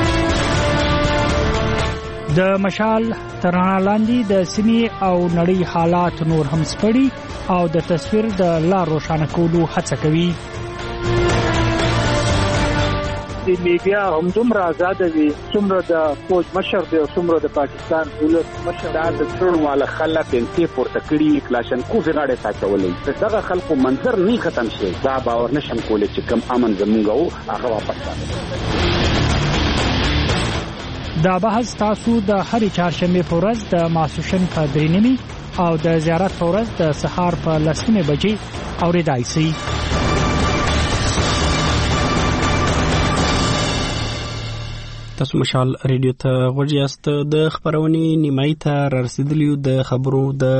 د مشال تر رڼا لاندې د سیمې او نړۍ حالات نور هم سپړي او د تصویر د لار روښانه کولو هڅه کوي. د میډیا هم دومره آزاد دي څومره د فوج مشر دی او څومره د پاکستان دولت مشر دا د څړو والا خلک انتي پورته کړي کلاشن کو زغاړه ساتولې دغه خلکو منظر نه ختم شي. دا باور نشم کولای چې کم امن زمونږ او هغه واپس راځي. دا بحث تاسو د هرې چهارشنبه په ورځ د ماسوشن په درې نیمې او د زیارت په ورځ د سهار په لس نیمې بجې اورېدای شئ. تاسو مشال ریډیو ته غوږ یاست. د خبرونې نیمایي ته رارسېدلیو د خبرو د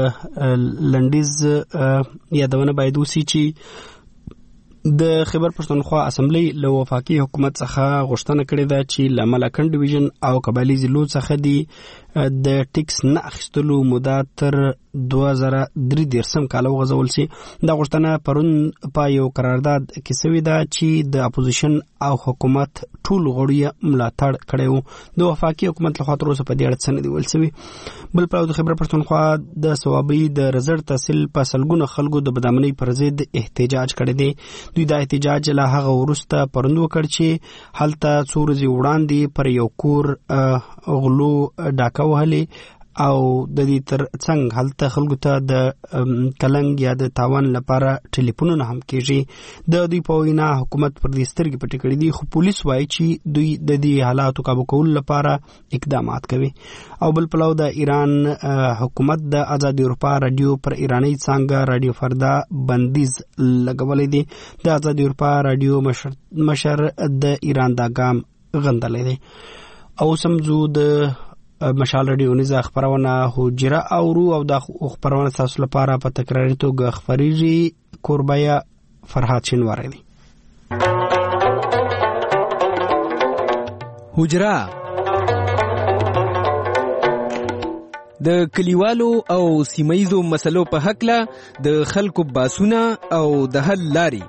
لنډیز یادونه باید وسي چې د خیبر پښتونخوا اسمبلی له وفاقي حکومت څخه غوښتنه کړې ده چې له ملاکنډ ډیویژن او قبایلي ضلعو څخه دی د ټیکس نه اخیستلو موده تر دوه زره درې دېرشم کال وغځول شي. دا غوښتنه پرون په یو قرارداد کې شوې ده چې د اپوزیشن او حکومت ټول غړي یې ملاتړ کړی و. د وفاقي حکومت لخوا تر اوسه په دې اړه څه نه دي ویل شوي. بل پلو د خیبر پښتونخوا د صوابۍ د رزړ تحصیل په سلګونه خلکو د بدامنۍ پر ضد احتجاج کړی دی. دوی دا احتجاج له هغه وروسته پروند وکړ چې هلته څو ورځې وړاندې پر یو کور غلو ډاکه وهلې او د دې تر څنګ هلته خلکو ته د کلنګ یا د تاوان لپاره ټلیفونونه هم کېږي. د دوی په وینا حکومت پر دې سترګې پټې کړې دي، خو پولیس وایي چې دوی د دې حالاتو کابو کولو لپاره اقدامات کوي. او بل پلو د ایران حکومت د آزادي اروپا رادیو پر ایرانی څنګه رادیو فردا بندیز لګولې دي. د آزادي اروپا رادیو مشر مشر د ایران دا ګام غندلې دي. او سمزو د مشال رادیو نيزه خبرونه هوجره اورو او د خبرونه تاسو لپاره په تکراري توګه خبريږي. کوربایا فرحات شینواری دی. هوجره د کلیوالو او سیمایزو مسلو په حق له د خلکو باسونه او د حل لاري.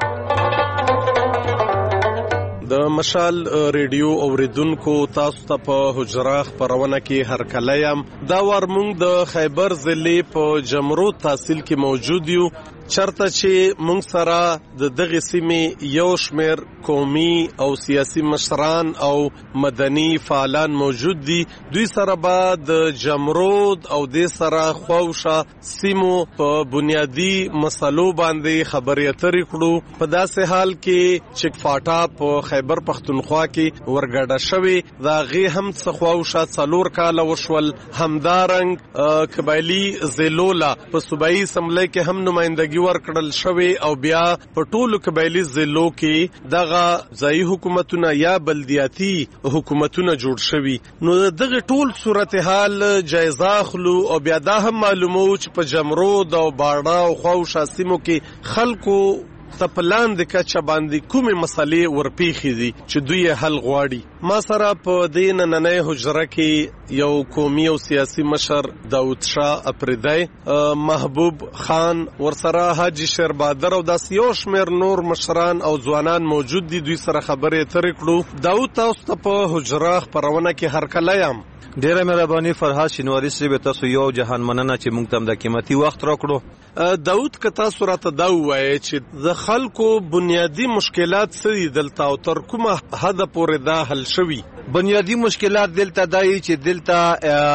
د مشال ریډیو اوریدونکو تاسو ته په حجره خبرونه کې هر کله یم. دا وار موږ د خیبر ضلع په جمرو تحصیل کې موجود یو، چرته چې موږ سره د دغه سیمې یو شمیر قومي او سیاسي مشران او مدني فعالان موجود دي. دوی سره به د جمرود او د سره خوښه سیمو په بنیادی مسلو باندې خبرې اترې کړو. په داسې حال کې چې فاټا په خیبر پښتونخوا کې ورګډه شوی دا غي هم څه خوښه څلور کال وشول. همدارنګ قبایلی ضلعو په صوبایي اسمبلی کې هم نمائندګي ورکړل شوی او بیا په ټولو قبایلی ضلعو کې دغه ځایي حکومتونه یا بلدیاتي حکومتونه جوړ شوی. نو دغه ټول صورتحال جایزه اخلو او بیا دا هم معلومو چې په جمرود او باړه او خوښه سیمو کې خلکو ته پلان د کچا باندې کومه مسلې ورپیخي دي چې دوی حل غواړي. ما سره په دې نننۍ حجره کې یو قومي او سیاسي مشر داود شاه اپریدای، محبوب خان، ورسره حاجی شیربادر او داس یو شمیر نور مشران او ځوانان موجود دي. دوی سره خبرې اترې کړو. داود تاسو ته په حجره خبرونه کې هر کله یم. ډیره مهرباني فرحات شینواری صاحب، تاسو یو جهان مننه چې موږ ته د قیمتي وخت راکړو. داود که تاسو راته دا وایي چې د خلکو بنیادی مشکلات څه دلته او تر کومه حد پورې دا حل شوي؟ بنیادی مشکلات دلته دای چې دلته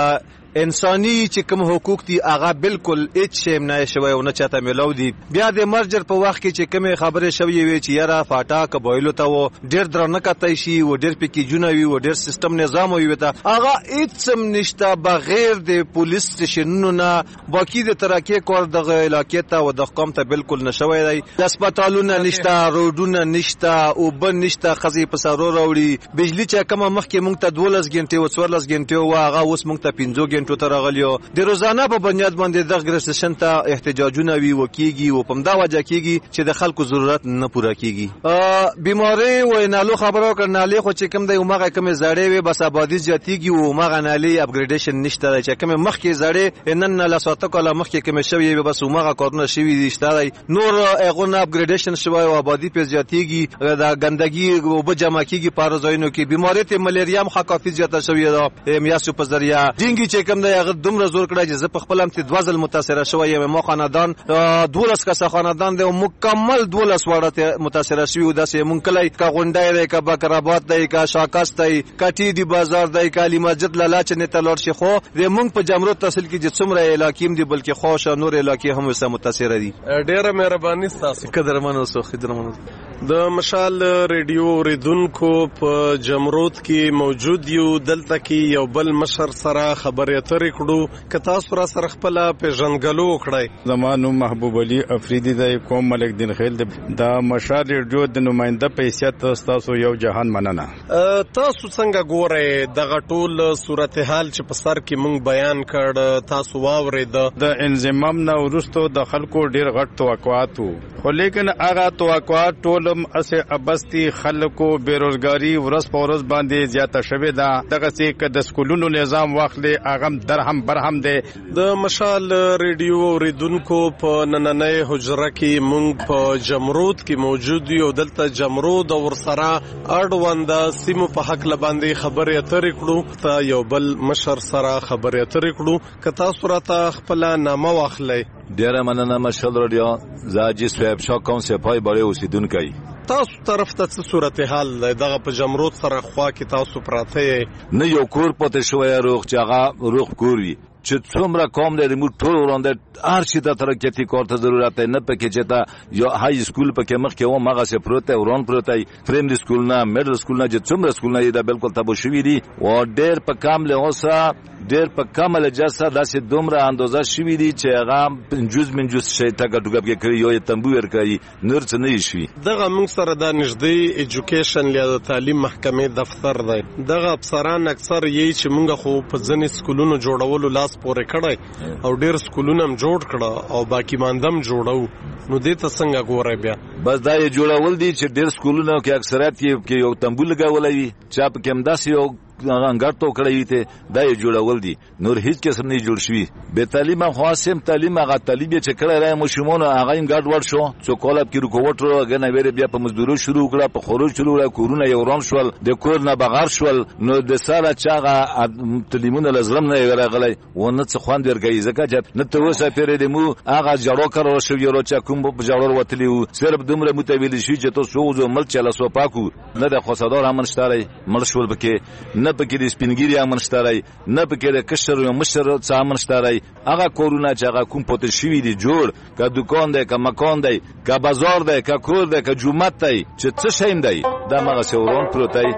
انساني چې کوم حقوق دي هغه بالکل هیڅ شی نه شوی او نه چاته ملو دي. بیا د مرجر په وخت کې چې کومه خبره شوی وي چې یاره فاټا کبویلو ته و ډیر درنه کتای شي و ډیر پکې جنوي و ډیر سیستم نظام وي ته هغه هیڅ هم نشته بغیر د پولیس سټیشنونو نه باقي د ترکیه کور د علاقې ته و د قوم ته بالکل نشوي دی. د هسپتالونو نشته، روډونه نشته، او بن نشته، خزي په سارو راوړي. بجلی چې کومه مخکې مونږ ته دولس غنټې او څوارلس غنټې و هغه اوس مونږ ته پنځه غنټو ته راغلیو. د روزانه په بنیاد باندې د ګرسشن ته احتجاجونه وی وکيږي او په مدا وجه کیږي چې د خلکو ضرورت نه پوره کیږي. بیماری و نالو خبرو کړنالې خو چې کوم دی عمره کوم زړې وي بس آبادی زیاتیږي او مغه نالي اپګریډیشن نشته چې کوم مخکې زړې نن لا ساته کله مخکې کوم شوی وي بس عمره کارونه شوی دي شته نور اغونه اپګریډیشن شوی او آبادی په زیاتیږي د ګندګي او په جمع کیږي په ځایونو کې بیماری ته ملیریا هم کافي زیاته شوی ده. میاسو په ذریعہ ډینګي چې کوم دی هغه دومره زور کړی چې زه په خپل هم ته دوازل متاثر شوی یم. ما خاندان دولس کسه خاندان دی مکمل دولس وړه متاثر شوی او داسې مونږ کله کا غونډای دی کا بکرابات دی کا شاکاست دی کا ټی دی بازار دی کا علی مسجد لاله چې نه تلور شي خو د مونږ په جمرو تحصیل کې چې څومره علاقې دي بلکې خوش نور علاقې هم وسه متاثر دي. ډیره مهرباني تاسو قدرمن اوسه خدمت. د مشال ریډیو ریدونکو په جمرود کې موجود یو دلته کې یو بل مشر سره خبرې اترې کړو که تاسو را سره خپل پیژنګلو وکړئ. زمانو محبوب علي افریدي د کوم ملک دین خیل د مشال ریډیو د نماینده په حیثیت تاسو یو جهان مننه. تاسو څنګه ګورئ دغه ټول صورتحال چې په سر کې مونږ بیان کړ تاسو واورید د انضمام نه ورستو د خلکو ډیر غټ توقعات وو خو لیکن هغه توقعات ټول اسه ابستی خلکو بیروزګاری ورس په ورس باندې زیاته شوه ده. دغه چې ک د سکولونو نظام واخلې اغم درهم برهم ده. د مشال ریډیو اوریدونکو په نننۍ حجره کې مونږ په جمرود کې موجود یو دلته جمرود او سره اړوند سیمو په حق لباندې خبرې اترې کړو ته یو بل مشر سره خبرې اترې کړو که تاسو راته خپل نامه واخلئ. ډیره مننه مشال ریډیو زاجی سویب شاه کوم سپای بړې اوسیدونکو. تاسو طرف ته څه صورتحال دغه په جمرود سره خوا کې تاسو پراته نه یو کور پته شوی روغ چې هغه روغ کور وي چې څومره قوم لري موږ ټول وړاندې هر شي ته ترقیتي کار ته ضرورت نه پکې چې تا یو های سکول پکې مخ کې و مغه سه پروت ورون پروت پرایمري سکول نه میډل سکول نه چې څومره سکول نه دا بالکل تبو شوی دي او ډېر په کام له اوسه ډېر په کامل جسه داسې دومره اندازه شوی دي چې هغه جز من جز شي تا ګډوګ کې کړی یو تنبو ور کوي نور څه نه شي. دغه موږ سره د نږدې ایجوکیشن یا د تعلیم محکمې دفتر دی. دغه افسران اکثر یې چې موږ خو په ځنې سکولونو جوړولو لاس پورې کړی او ډېر سکولونه هم جوړ کړه او باقی ماندم جوړو نو دې ته څنګه ګورئ بیا؟ بس دا یې جوړول دي چې ډېر سکولونه کې اکثریت کې یو تنبو لګولی وي چا پکې همداسې یو انګار تو کړی ته دا یې جوړول دي نور هیڅ قسم نه جوړ شوی. به تعلیم خاصم تعلیم هغه طالب چې کړه راي مشمون هغه هم ګډ ور شو څو کولاب کې رکوټ راغنه ویری بیا په مزدورو شروع کړه په خروج شروع کړه کورونه یو ران شول د کور نه بغیر شول نو د ساله چاغه تعلیمونه لزرم نه راغلی ونه څه خوان ورګي ځکه چې نه ته وسه پیری د مو هغه جوړو کړو شو یو چې کوم په جوړور وتلی صرف دومره متویل شي چې تو سوزو مل چلا سو پاکو نه د خصادار امن شتاري مل شول بکې نه پکې د سپینګری امن شتاري نه پکې د کشر یو مشر څه امن شتاري هغه کورونه چې هغه کوم پوتل شوی دي جوړ کا دکان دی کا مکان دی کا بازار دی کا کور دی کا جومات دی چې څه شیم دی دا مغه سورون پروتای.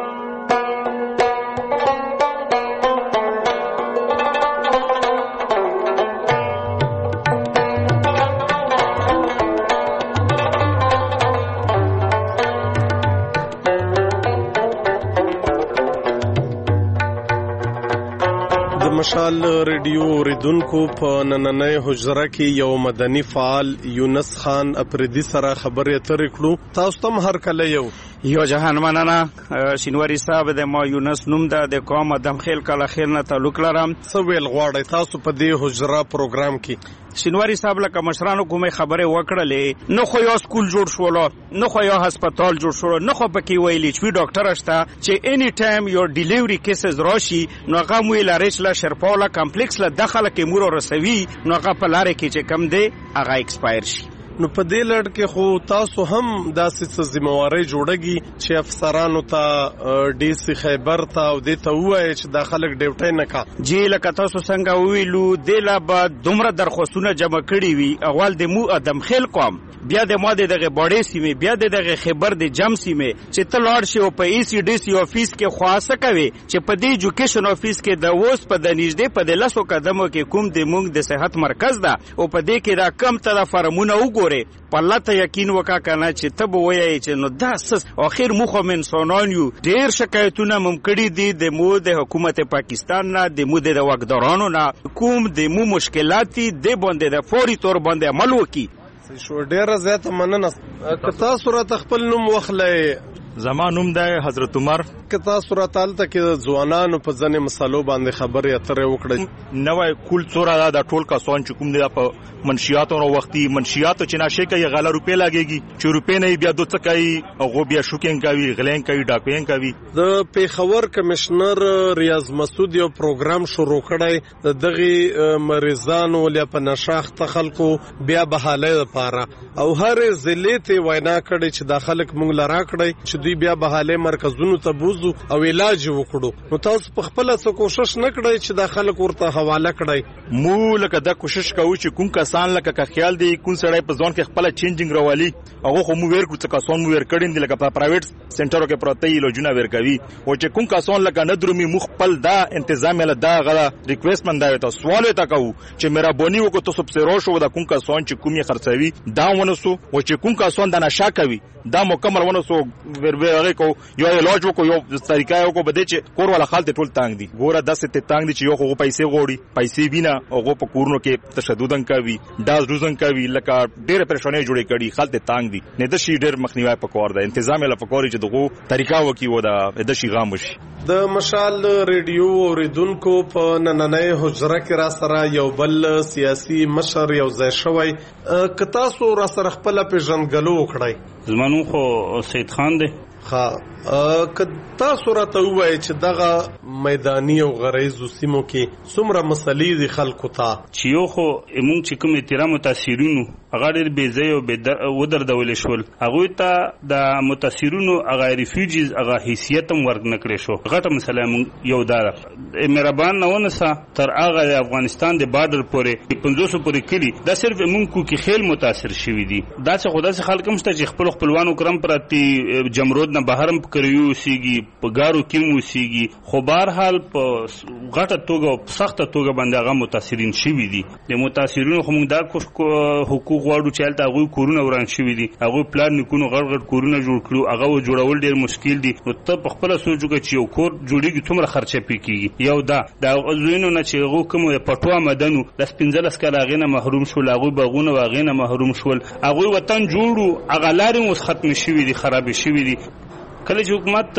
مشال ریډیو ریدونکو په نننۍ حجره کې یو مدني فعال یونس خان اپریدي سره خبرې اترې کړو. تاسو تم هر کله یو یو جهان مننه شینواری صاحب د ما یونس نوم ده د قوم دم خیل کله خیر نه تعلق لرم. څه ویل غواړئ تاسو په دې حجره پروګرام کې؟ شینواری صاحب لکه مشرانو کومه خبره وکړلې نه خو یو سکول جوړ شول نه خو یو هسپتال جوړ شول نه خو پکې ویلې چې ډاکټر شته چې اني ټایم یو ډیلیوري کیسز راشي نو هغه مو لارچ لا شرپاله کمپلیکس لا داخله کې مور رسوي نو هغه په لارې کې چې کم دی هغه ایکسپایر شي نو په دې لړ کې خو تاسو هم داسې څه ذمہواری جوړږي چې افسرانو ته ډي سي خیبر ته او دې ته وایي چې د خلک ډیوټي نه کا جی لکه تاسو څنګه ویلو د لا بعد دومره درخواستونه جمع کړي وي اول د مو ادم خیل کوم بیا د ماده دغه باډي سیمه بیا دغه خبر د جم سیمه چې تلوار شي او په ای سی ډي سی افیس کې خاصه کوي چې په دې ایجوکیشن افیس کې د ووس په د نږدې په د لاسو قدمو کې کوم د مونږ د صحت مرکز ده او په دې کې دا کم تر فرمونه وګوره په الله ته یقین وکا کنه چې ته به وایي چې نو دا سس اخر مخه من سونان یو ډیر شکایتونه ممکړي دي د مو د حکومت پاکستان نه د مو د وګدارانو نه کوم د مو مشکلات د باندې د فوري تور باندې عمل وکي شو ډیره زیاته مننه که تاسو را خپل نوم واخلئ زما نوم دی حضرت عمر که تاسو را تالته کې ځوانانو په ځنې مسالو باندې خبرې اترې وکړئ نوې کول څوره دا ټول کسان چې کوم دی په منشیاتو نو وختي منشیاتو چې نشه کوي غلا روپې لګيږي چې روپې نه بیا دوڅ کوي او بیا شوکینګ کوي غلین کوي ډاکوین کوي د پیښور کمشنر ریاض مسعود یو پروګرام شروع کړی د دغه مریضانو لیا په نشاخت خلکو بیا بحاله لپاره او هر ضلع ته وینا کړي چې د خلک مونږ لرا کړي چې دوی بیا بحاله مرکزونو ته بوزو او علاج وکړو نو تاسو په خپل څه کوشش نه کړئ چې د خلک ورته حواله کړئ مو لکه دا کوشش کوو چې کوم کسان لکه که خیال دی کوم سړی په ځون کې خپل چینجینګ راولي هغه خو مو ور کو څه کسان مو ور کړین دي لکه په پرایویټ سنټرو کې پروتې علاجونه ور کوي او چې کوم کسان لکه ندرومي مخ خپل دا تنظیم له دا غلا ریکوست مند دی تاسو سوال ته کوو چې میرا بونی وکړو تاسو په روشو دا کوم کسان چې کومي خرڅوي دا ونسو او چې کوم کسان د نشه کوي دا مکمل ونسو ور هغه کو یو علاج وکړو یو طریقه یو کو بده چې کور ولا خالت ټول تانګ دي ګوره داسې ته تانګ دي چې یو خو پیسې غوړي پیسې وینا او په کورونو کې تشددن کوي داز روزن کوي لکه ډېر پریشانې جوړې کړي خالت تانګ دي نه د شي ډېر مخنیوي پکور ده تنظیم له پکوري چې دغه طریقه وکي و دا د شي غامش د مشال ریډیو اوریدونکو په نننۍ حجره کې را سره یو بل سیاسي مشر یو ځای شوی که تاسو را سره خپل پیژنګلو وکړئ زمانو خو سید خان دی ها که تاسو راته ووایئ چې دغه میداني او غریزو سیمو کې څومره مسلې دي خلکو ته چې یو خو موږ چې کوم احترام متاثرینو هغه ډېر بې ځایه او ودردولی شول هغوی ته د متاثرینو هغه ریفیوجیز هغه حیثیت هم ورنه کړی شو غټه مسله موږ یو دا ده مهربان نه ونسه تر هغه د افغانستان د بارډر پورې پنځوسو پورې کلي دا صرف موږ کوکي خیل متاثر شوي دي داسې خو داسې خلک هم شته چې خپلو خپلوانو کرم پراتي جمرود نه بهر هم کریو اوسیږي په ګارو کې هم اوسیږي خو بهرحال په غټه توګه او سخته توګه باندې هغه متاثرین شوي دي د متاثرینو خو موږ دا حقوق غواړو چې هلته هغوی کورونه وران شوي دي هغوی پلار نیکونو غټ غټ کورونه جوړ کړو هغه جوړول ډېر مشکل دي نو ته په خپله سوچ وکړه چې یو کور جوړېږي څومره خرچه پرې کېږي یو دا د زوینو نه چې هغو کوم د پټو آمدنو لس پنځلس کاله هغې نه محروم شول هغوی باغونه و هغې نه محروم شول هغوی وطن جوړو هغه لارې اوس ختمې شوي دي خرابې شوي دي کله چې حکومت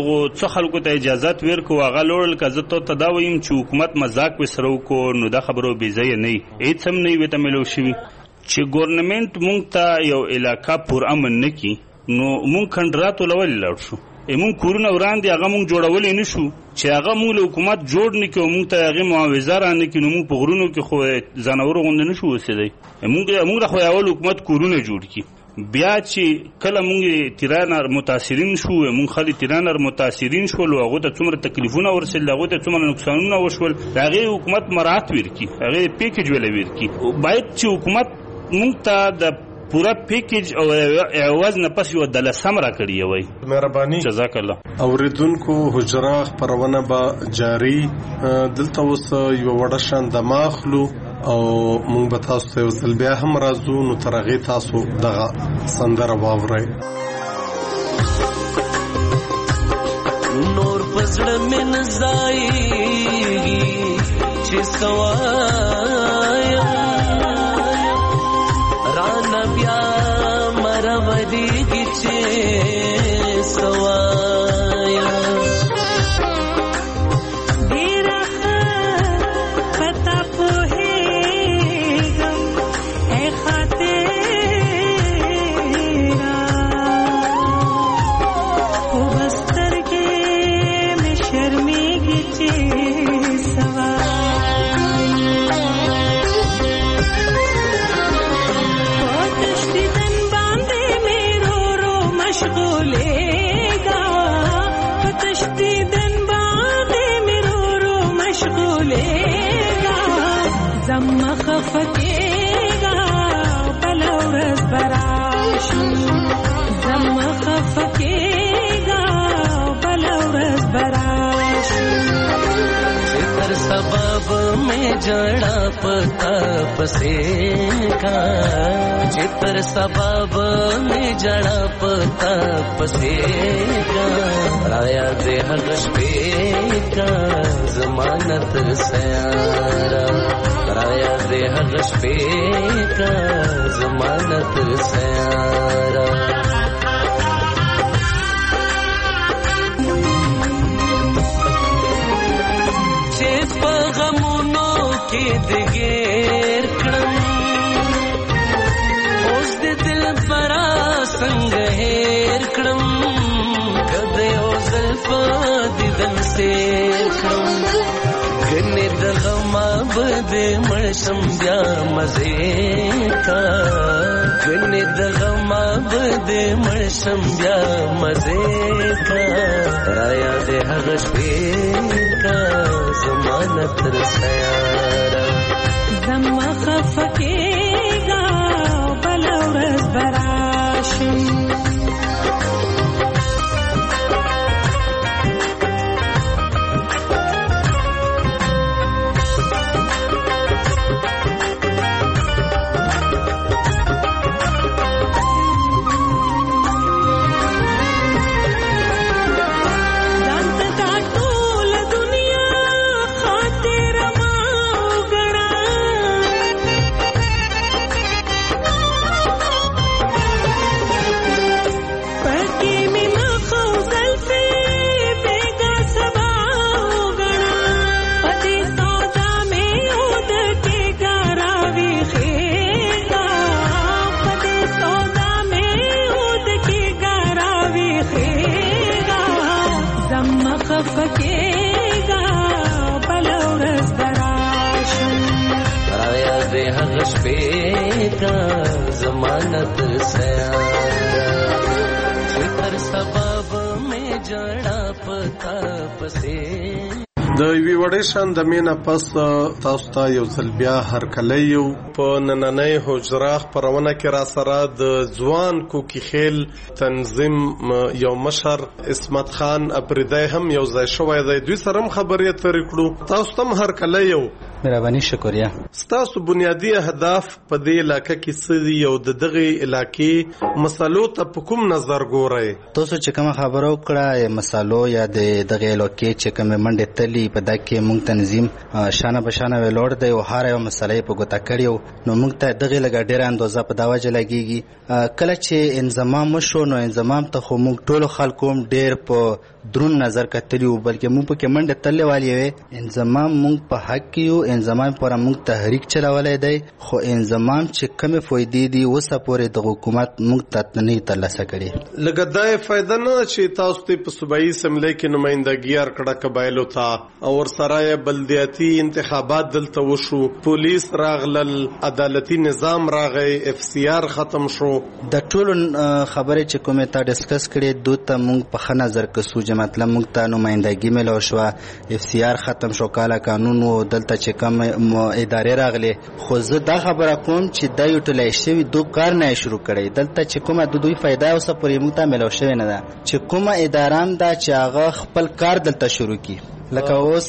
څه خلکو ته اجازت ورکړو هغه لوړل که زه ته دا وایم چې حکومت مذاق به سره وکړو نو دا خبره بې ځایه نه وي هېڅ هم نه وي ورته میلو شوي چې ګورنمنټ مونږ ته یو علاقه پر امن نه کړي نو مونږ کنډرات ولولې لاړ شو مونږ کورونه وران دي هغه مونږ جوړولی نه شو چې هغه مونږ له حکومت جوړ نه کړي او مونږ ته هغې معاوضه را نه کړي نو مونږ په غرونو کې خو ځانورو غوندې نه شو اوسېدی مونږ له خو اول حکومت کورونه جوړ کړي بیا چې کله مونږ تیرانر متاثرین شو مونږ خالي تیرانر متاثرین شول او هغه ته څومره تکلیفونه ورسېدل هغه ته څومره نقصانونه وشول هغه حکومت مراعات ورکړي هغه پیکیج ولا ورکړي باید چې حکومت مونږ ته د پورا پیکیج او عوض نه پس یو د لسم را کړی وای مهرباني جزاک الله اوریدونکو حجره خبرونه به جاری دلته اوس یو وړه شان د ماخلو او مونږ به تاسو ته وصل بیا هم راځو نو تر هغې تاسو دغه سندره واورئ نور پزړه مې نه ځایږي چې سوایم رانه بیا مروریږي چې سوایم What is में जड़ा पता पसेगा चित्र सबब में जड़ा पता पसेगा राया दे हगश का जमानत सयारा राया दे हगश का जमानत सयारा के दिगेर क्रम उस दिल परा संग हेर क्रम कदे ओ ज़ल्फ़ा दिदन से क्रम गने दगमा बदे मर्शम ब्या मज़े का गने दगमा बदे मर्शम ब्या मज़े का राया दे हगश पे का जमानत रसयारा زما خفکیگا بلورز براشم خفکیگا بلورز براشم رایا دے ہغش پیگا زمانت سیارا فکر سبب میں جڑا پتا پسے د وی وړې شان د مینا پس تاسو ته یو ځل بیا هر کله یو په نننۍ حجره خپرونه کې را سره د ځوان کوکی خیل تنظیم یو مشر اسمت خان اپریدای هم یو ځای شوی دی دوی سره هم خبرې اترې کړو تاسو ته هم هر کله یو مهرباني شکریا ستاسو بنیادی اهداف په دې علاقې کې څه دي او د دغه علاقې مسلو ته په کوم نظر ګورئ تاسو چې کوم خبرو کړه مسالو یا د دغه علاقې چې کوم منډه تلی په دکې مونږ تنظیم شانه بشانه ولور دی او هر یو مسلې په ګوتا کړیو نو مونږ ته دغه لګا ډیر اندازه په داوا جلګيږي کله چې انضمام وشو نو انضمام ته خو مونږ ټول خلکو ډیر په درون نظر کتلیو بلکې مونږ په کې منډه تللی والی وي انضمام مونږ په حق کې یو انضمام پر مونږ تحریک چلولای دی خو انضمام چې کومې فائدې دي اوسه پورې د حکومت مونږ ته نه ترلاسه کړي لکه دا فائدہ نه چې تاسو ته په صوبایي اسمبلی کې نمائندګي ورکړه قبایلو ته او ورسره بلدیاتي انتخابات دلته وشو پولیس راغلل عدالتي نظام راغی اف سی آر ختم شو د ټولو خبرې چې کومه تا ډسکس کړي دوی ته مونږ په ښه نظر کسو مطلب مونږ ته نمائندګي ملو شو اف سی آر ختم شو کاله قانون و دلته چې کوم ادارې راغلي خو زه دا خبره کوم چې دا یوټلای شوی دو کار نه شروع کړي دلته چې کومه د دوی فائدہ اوسه پرې مونږ ته ملو شوی نه ده چې کومه اداران دا چې هغه خپل کار دلته شروع کړي لکه اوس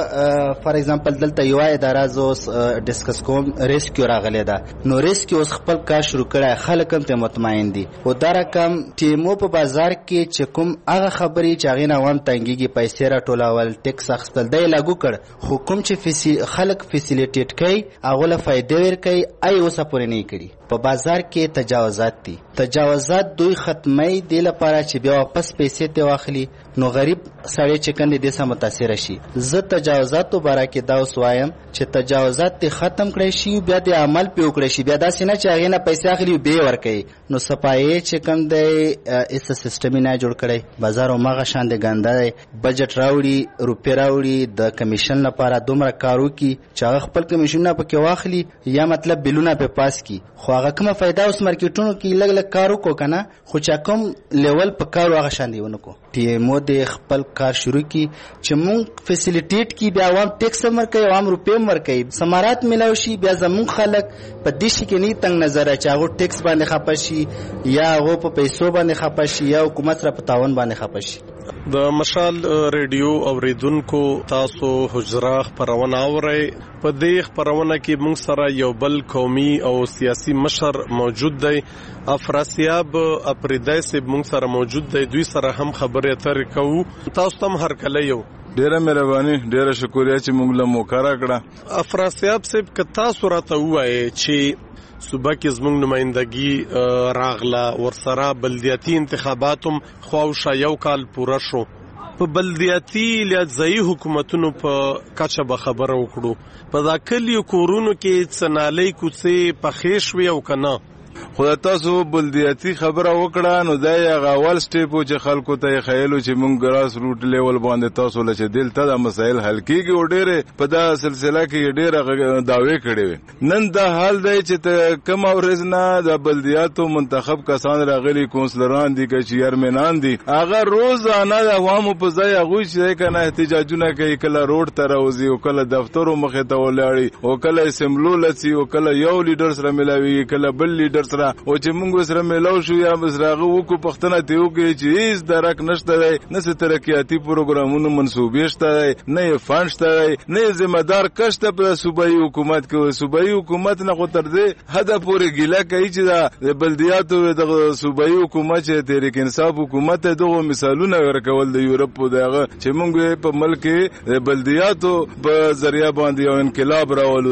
فار ایگزامپل دلته یو اداره زوس ډسکس کوم ریسکیو راغلی ده نو ریسکیو اوس خپل کار شروع کړی خلک هم ته مطمئن دي او دا رقم ټیمو په بازار کې چې کوم هغه خبرې چې هغې نه عوام تنګېږي پیسې راټولول ټیکس اخیستل دا یې لاګو کړ خو کوم چې خلک فیسیلیټیټ کوي هغو له فایدې ورکوي ای اوسه پورې نه یې کړي په بازار کې تجاوزات دي تجاوزات دوی ختمي دې لپاره چې بیا واپس پیسې ته واخلي نو غریب سړی چې کنده دې سم متاثر شي زه تجاوزاتو باره کې دا اوس وایم چې تجاوزات ته ختم کړی شي بیا د عمل په وکړي شي بیا داسې نه چې هغې نه پیسې اخلي بیا ورکوي نو صفایي چې کوم دی ایسه سیسټم نه جوړ کړی بازار هماغه شان دی ګنده دی بجټ راوړي روپۍ راوړي د کمیشن لپاره دومره کار وکړي چې هغه خپل کمیشنونه پکې واخلي یا مطلب بلونه پې پاس کړي خو هغه کومه فایده اوس مارکیټونو کې لږ لږ کار وکړو که نه خو چې کوم لیول په کار هغه شان دی ونه کړو ټي ایم او د خپل کار شروع کړي چې مونږ فیسیلیټیټ کړي بیا عوام ټیکس هم ورکوي عوام روپۍ هم ورکوي ثمرات میلاو شي بیا زمونږ خلک په دې شي کې نه تنګ نظره چې هغو ټیکس باندې خفه شي یا هغو په پیسو باندې خفه شي یا حکومت سره په تاوان باندې خفه شي د مشال ریډیو اوریدونکو تاسو حجره خبرونه اورئ. په دې خبرونه کې موږ سره یو بل قومي او سیاسي مشر موجود دی. افراسیاب اپریدای صاحب موږ سره موجود دی. دوی سره هم خبرې اترې کوو. تاسو هم هر کله یو ډیره مهرباني ډیره شکریہ چې موږ له موقع راکړه. افراسیاب صاحب که تاسو راته ووایئ چې صوبه کې زموږ نمائندګي راغله ورسره بلدیاتي انتخاباتم خواوشه یو کال پوره شو. په بلدیاتي لیاځایي حکومتونو په کچه به خبره وکړو. په دا کلیو کورونو کې څنالۍ کوڅې پخې شوې او که نه؟ خو تاسو بلدیاتي خبره وکړه نو دا یې اول سټیپ چې خلکو ته خیالو چې موږ ګراس روټ لیول باندې تاسو له چې دلته د مسایل حل کیږي او ډېر په دا سلسله کې ډېر داوی کړي وي. نن دا حال دی چې کم اورز نه د بلدیاتو منتخب کسان راغلي کونسلران دي که چیرمنان دي هغه روزانه د عوامو په ځای هغوی چې کنه احتجاجونه کوي کله روډ ته راوځي او کله دفترو مخې ته ولاړي او کله اسمبلو لڅي او کله یو لیډر سره ملاوي کله بل لیډر سره او چې موږ سره ملاو شو یا مسراغه وکړو پښتنه ته وکړي چې هیڅ درک نشته دی نه څه ترقیاتي پروګرامونو منسوبې شته دی نه یې فنډ شته دی نه یې ذمہ دار کشته په صوبایي حکومت کې. صوبایي حکومت نه خو تر دې حده پورې ګیله کوي چې د بلدیاتو د صوبایي حکومت چې تحریک انصاف حکومت دغه مثالونه ورکول د یورپ دغه چې موږ په ملک کې د بلدیاتو په ذریعہ باندې یو انقلاب راولو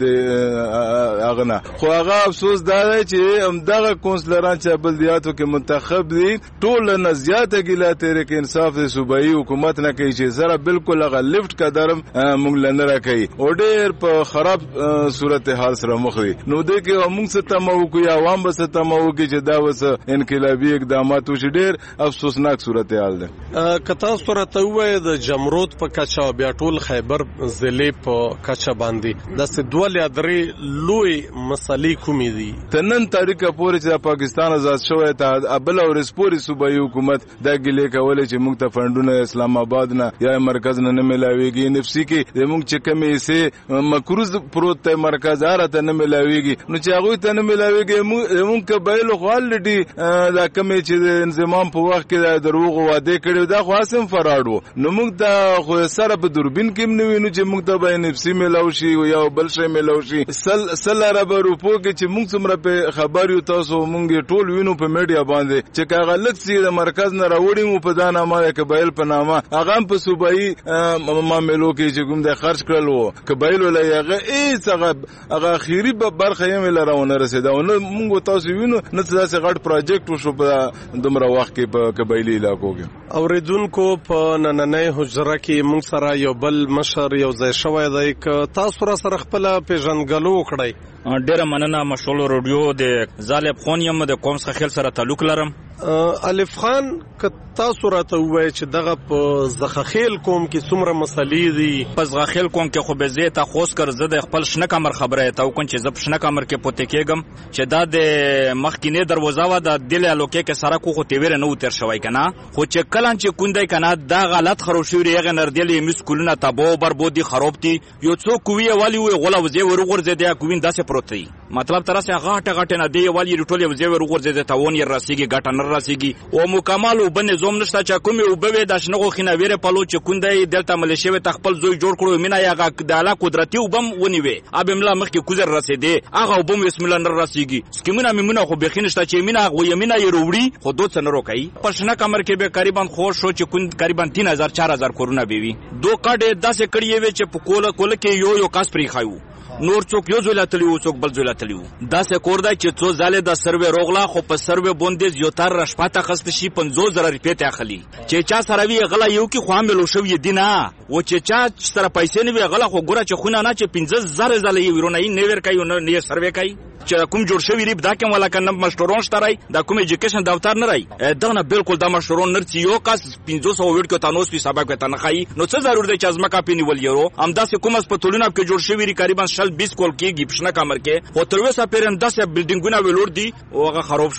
لاندې اغنه. خو هغه افسوس دا دی چې دغه کونسلران چې بلدیاتو کې منتخب دي ټول نه زیاته ګیله تحریک انصاف د صوبایي حکومت نه کوي چې سره بالکل هغه لیفت قدرم موږ لنه راکوي او ډېر په خراب صورتحال سره مخ دي. نو دې کې موږ څه تمو کوي عوام به څه تمو کوي چې دا وس انقلابي اقدامات وشي. ډېر افسوسناک صورتحال ده. کته سره ته وای د جمرود په کچا بیا ټول خیبر ضلع په کچا باندې د سدول یادري لوی مسلې کومې دي. تنن تاریخ پورې چې پاکستان آزاد شوی ته ابل او رسپوري صوبایي حکومت دا ګلې کولې چې موږ ته فندونه اسلام آباد نه یا مرکز نه نه ملاويږي. نفسي کې موږ چې کمې سه مکروز پروت ته مرکز آرته نه ملاويږي نو چې هغه ته نه ملاويږي موږ قبایل خالډي دا کمې چې انضمام په وخت کې دروغ وعده کړي دا خاصم فراډ وو. نو موږ دا خو سره په دوربین کې نه وینو چې موږ ته به نفسي ملاوي شي یا بل شي ملاوي شي سل سل عرب روپو کې چې موږ څومره په خبر یو تاسو مونږ ټول وینو په میډیا باندې چې کاغه لکسي د مرکز نه راوړی مو په دانه ما قبایل په نامه هغه په صوبایي معاملو کې چې کوم د خرج کړل وو قبایل ولې هغه هیڅ هغه هغه اخیری برخه یې مل راونه رسیدا نو مونږ تاسو وینو نه څه غټ پروجیکټ وشو په دومره وخت کې په قبایلی علاقو کې. اوریدونکو په نننۍ حجره کې مونږ سره یو بل مشر یو ځای شوی دی که تاسو را سره خپل پیژنګلو وکړئ. ډیره مننه مشال رادیو د زالب خون یم د قوم څخه خل سره تعلق لرم. الف خان که تاسو راته وایي چې دغه په زخخیل قوم کې څومره مسلې دي؟ په زخخیل قوم کې خو به زه ته خوښ کر زه د خپل شنه کمر خبره ته وکم چې زه په شنه کمر کې پوتې کېږم چې دا د مخکینه دروازه و د دل الوکه کې سره کو خو تیور نه وتر شوی کنه خو چې کلان چې کوندای کنه دا غلط خروشوري یغه نردلې مسکولونه تبو بربودي خرابتي یو څوک کوی والی وی غلا وزي ورغور زده کوین داسې پروتي مطلب ترسه غاټه غاټه نه دی والی ټولې وزي ورغور زده تاون یې راسيږي غاټه نه راسيږي او مکمل وبنه زوم نشته چې کومي وبوي د شنغو خینه ویره پلو چې کوندای دلته ملشوي تخپل زوی جوړ کړو مینا یغه د اعلی قدرتي وبم ونیوي اب املا مخکې کوزر رسیدي هغه وبم بسم الله نه راسيږي سکیمونه میمونه خو بخینشته چې مینا غو یمینا یې وروړي خو دوت نه روکای پښنه کمر کې به قریبا خو شو چې کوند قریبا تین هزار چار هزار کورونه بیوي دو کډه داسې کړی وي چې په کوله کوله کې یو یو کاس پری خایو نور څوک یو زولاتلیو څوک بل زولاتلیو دا سه کور دی چې څو زاله د سروې روغلا خو په سروې بوندې یو تر رشپاته خست شي پنځوس زره روپۍ ته اخلي چې چا سره وی غلا یو کې خو عامل شو یې دینه و چې چا سره پیسې نه وی غلا خو ګوره چې خونه نه چې پنځه زره زاله یې ورونه یې نیور کوي نو نه سروې کوي چې کوم جوړ شوی ریب دا کوم ولا کنه مشترون شترای دا کوم ایجوکیشن دفتر نه راي دا نه بالکل دا مشترون نرڅ یو کس پنځوس او وړ کې تانوس په سبب کې تنخای نو څه ضرور دی چې ازما کا پینی ول یورو ام داسې کوم اس په تولونه کې جوړ شوی ری قریبا شل بیس کول کې گیپشنه کمر کې او تر وسه پیرن داسې بلډینګونه ولور دي او هغه خراب شول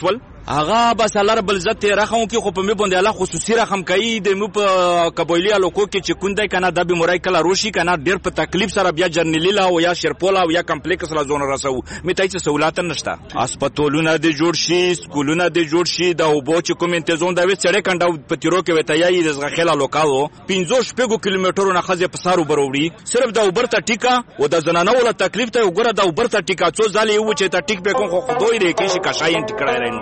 هغه بس الله رب العزت رحم کوي خو په مې باندې الله خصوصي رحم کوي د مو په قبایلی الکو کې چې کوندای کنه د بیماری کله روشي کنه ډیر په تکلیف سره بیا جرنیلا او یا شرپولا او یا کمپلیکس لا زون راسو مې ته هیڅ سہولت نشته هسپتالونه د جوړ شي سکولونه د جوړ شي د اوبو چې کوم تنظیم دا وې چړې کنده په تیرو کې وته یې د غخیلا لوکاو پنځه شپږ کیلومترونو خزه په سارو بروړي صرف د اوبر ته ټیکا او د زنانه ولا تکلیف ته وګوره د اوبر ته ټیکا څو ځلې و چې ته ټیک به کوم خو خدای دې کې شي کاشاین ټیکړای رین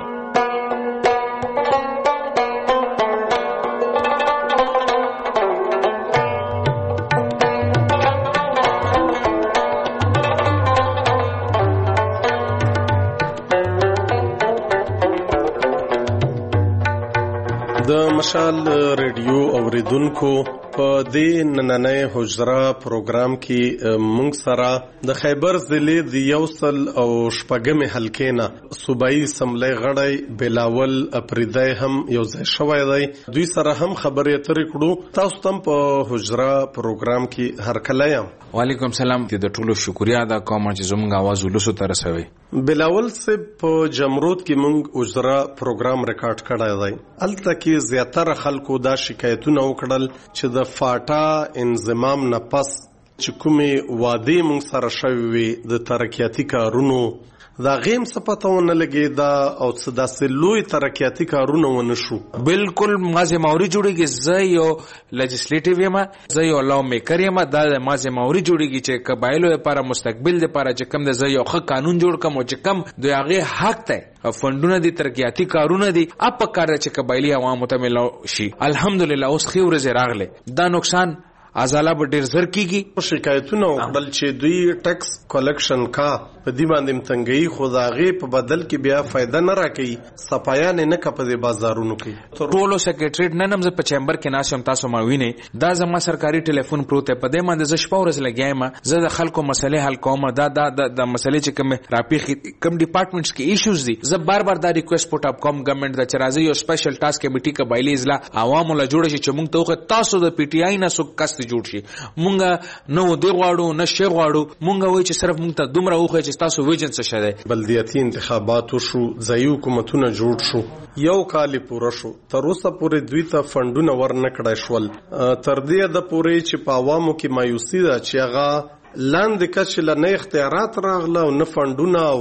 د مشال ریډیو اوریدونکو په دې نننۍ حجره پروګرام کې موږ سره د خیبر ضلع د یوسل او شپږمې حلقې نه صوبایي اسمبلی غړی بلاول اپریدی هم یو ځای شوی دی دوی سره هم خبرې اترې کړو تاسو تم په حجره پروګرام کې هرکلی یم وعلیکم سلام د ټولو شکریا ادا کوم چې زموږ आवाज ولوسو ته رسوي بلاول صاحب په جمرود کې موږ حجره پروګرام ریکارډ کړی دی هلته کې زیاتره خلکو دا شکایتونه وکړل چې د فاټا انضمام نه پس چې کومې وعدې موږ سره شوې وي د ترقیاتي کارونو دا غیم سپتاونه لګي دا او څه داسې لوی ترقیاتي کارونه ونه شو بالکل مازه ماوري جوړیږي زه یو لیجسلیټیو یم زه یو لا میکر یم دا مازه ماوري جوړیږي چې قبایلو لپاره مستقبل لپاره چې کم د زه یو ښه قانون جوړ کوم چې کم د هغه حق ته فندونه دي ترقیاتي کارونه دي اپ کار چې قبایلی عوامو ته ملو شي الحمدلله اوس خو ورځ راغله دا نقصان ازاله به ډیر زر کیږي شکایتونه وکړل چې دوی ټیکس کلیکشن کا په دې باندې متنګي خداغي په بدل کې بیا فائدہ نه راکړي صفایا نه نه کپې بازارونو کې ټولو سیکریټریټ نن هم په چیمبر کې ناسم تاسو ما ویني دا زما سرکاري ټلیفون پروت په دې باندې ز شپه ورځ لګایم زه د خلکو مسلې حل کوم دا دا د مسلې چې کوم راپیخ کوم ډپارټمنټس کې ایشوز دي زه بار بار دا ریکوست پټ اپ کوم ګورنمنت د چرازي یو سپیشل ټاسک کمیټي قبایلی اضلاع عوامو له جوړ شي چې موږ ته تاسو د پی ټی آی نه سو کست جوړ شي مونږه نو دی غواړو نه شي غواړو مونږه وای چې صرف مونږ ته دومره وخه چې تاسو ویجن څه شته بلدیاتي انتخاباتو شو ځایي حکومتونه جوړ شو یو کال پوره شو تر اوسه پورې دوی ته فندونه ورنکړای شول تر دې د پورې چې په عوامو کې مایوسي ده چې هغه لاندې کچ له نه اختیارات راغله او نه فندونه او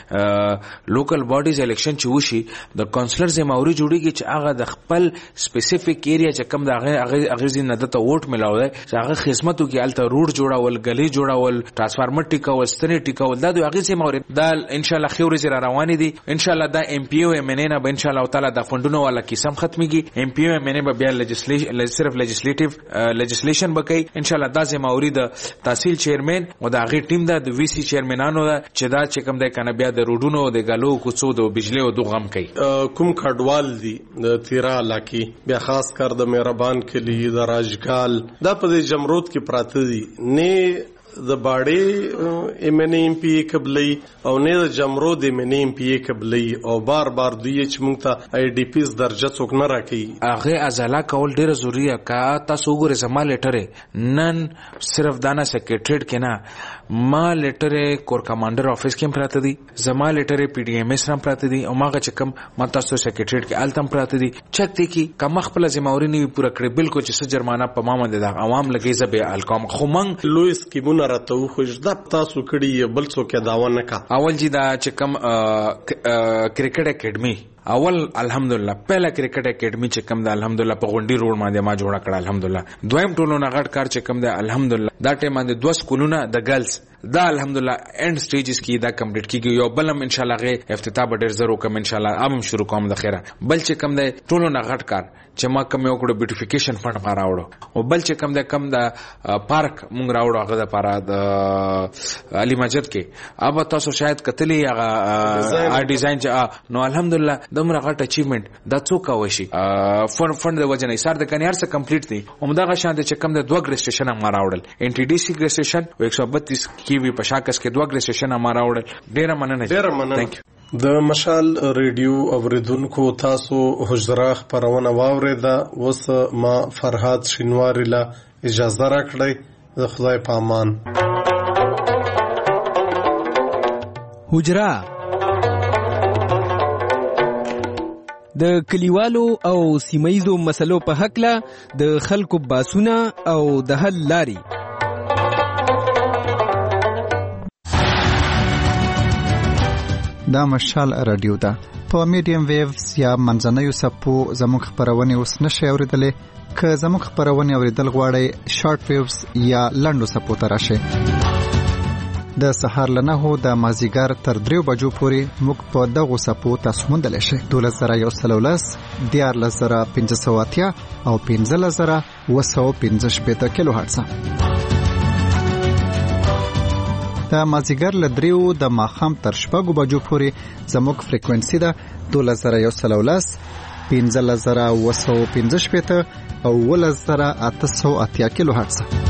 لوکل باډیز الیکشن چې وشي د کونسلرز ماوري جوړیږي چې هغه د خپل سپیسیفیک ایریا چې کم د هغه هغه زین نه ته ووټ ملاوي چې هغه خدماتو کې الته روډ جوړاول غلي جوړاول ترانسفارمر ټیکاول ستنې ټیکاول دا د هغه زین ماوري دا ان شاء الله خو ورځ را روان دي ان شاء الله دا ایم پی او ایم ان نه به ان شاء الله تعالی د فندونو والا قسم ختميږي ایم پی او ایم ان به بیا لیجسلیشن صرف لیجسلیټیو لیجسلیشن بکې ان شاء الله دا زین ماوري د تحصیل چیرمن او دا غي ټیم د وی سی چیرمنانو چې دا چې کوم د کنه بیا د روډونو د غلو کوڅو د بجلی او د غم کوي کوم کډوال دي د تیرا علاقې بیا خاص کر د مهربان کلی د راجګال دا په جمرود کې پراته دي نه د باړې ایم ان ایم پی قبلی او نه د جمرو د ایم ان ایم پی قبلی او بار بار دوی چې مونږ ته آی ډی پیز درجه څوک نه راکړي هغه ازاله کول ډیره ضروری کا تاسو وګورئ زما لیټر نن صرف دانا سیکریټریټ کې نه ما لیټر کور کمانډر افیس کې پراته دي زما لیټر پی ډی ایم ایس هم پراته دي او ماغه چې کوم ما تاسو سیکریټریټ کې التم پراته دي چک دي کې کم خپل ذمہواری نه پوره کړی بالکل چې جرمانه په ما باندې د عوام لګي زبې الکم خو مونږ لوی سکیمونه راته خو دا تاسو کړی بل څوک داوا نه کا اول جی دا چې کوم کرکټ اکیډمي اول الحمدلله پہلا کرکټ اکیډمي چې کوم دا الحمدلله په غونډي روډ باندې ما جوړه کړه الحمدلله دویم ټولو نه غټ کار چې کوم دا الحمدلله دا ټیم باندې دوه سکولونه د ګرلز دا الحمدلله اینڈ سټیجز کې دا کمپلیټ کیږي یو بلم ان شاء الله غي افتتاح به ډیر زرو کوم ان شاء الله ام شروع کوم د خیره بل چې کوم دا ټولو نه غټ کار چې ما کوم یو کړو بیوټیفیکیشن فند ما راوړو او بل چې کوم دا کم دا پارک مونږ راوړو هغه د پاره د علي مسجد کې اب تاسو شاید کتلی هغه ا ډیزاین چې نو الحمدلله دمر غټ اچیومنت دا څوک وشي فند فند د وجنه سار د کنيار څخه کمپلیټ دي همدغه شان د چې کوم د دوه ګریسټیشن ما راوړل ان ټي ډي سی ګریسټیشن او ایک سو بتیس کی وی پشاکس کې دوه ګریسټیشن ما راوړل ډیر مننه ډیر مننه د مشال ریډیو اوریدونکو تاسو حجره خبرونه واوریده وس ما فرهاد شینواری لا اجازه راکړی د خدای په امان حجره د کلیوالو او سیمایزو مسلو په حقله د خلکو باسونه او د حل لاري. دا مشال رادیو ده. په میډیم ویوز یا منځنیو سپو زموږ خبرونه اوس نشئ اوریدلای. که زموږ خبرونه اوریدل غواړئ شارټ ویوز یا لنډو سپو ته راشئ. د سهار له نهو د مازیګر تر دریو بجو پورې موږ په دغو سپو تاسو موندلی شئ. دولس زره یو سل او لس، دیارلس زره پنځه سوه اتیا او پنځلس زره اوه سوه پنځه شپېته کیلو هرټزه. د مازیګر له دریو د ماښام تر شپږو بجو پورې زموږ فریکوینسي ده دولس زره یو سل او لس، پنځلس زره اوه سوه پنځه شپېته او اوولس زره اته سوه اتیا کیلو هرټزه.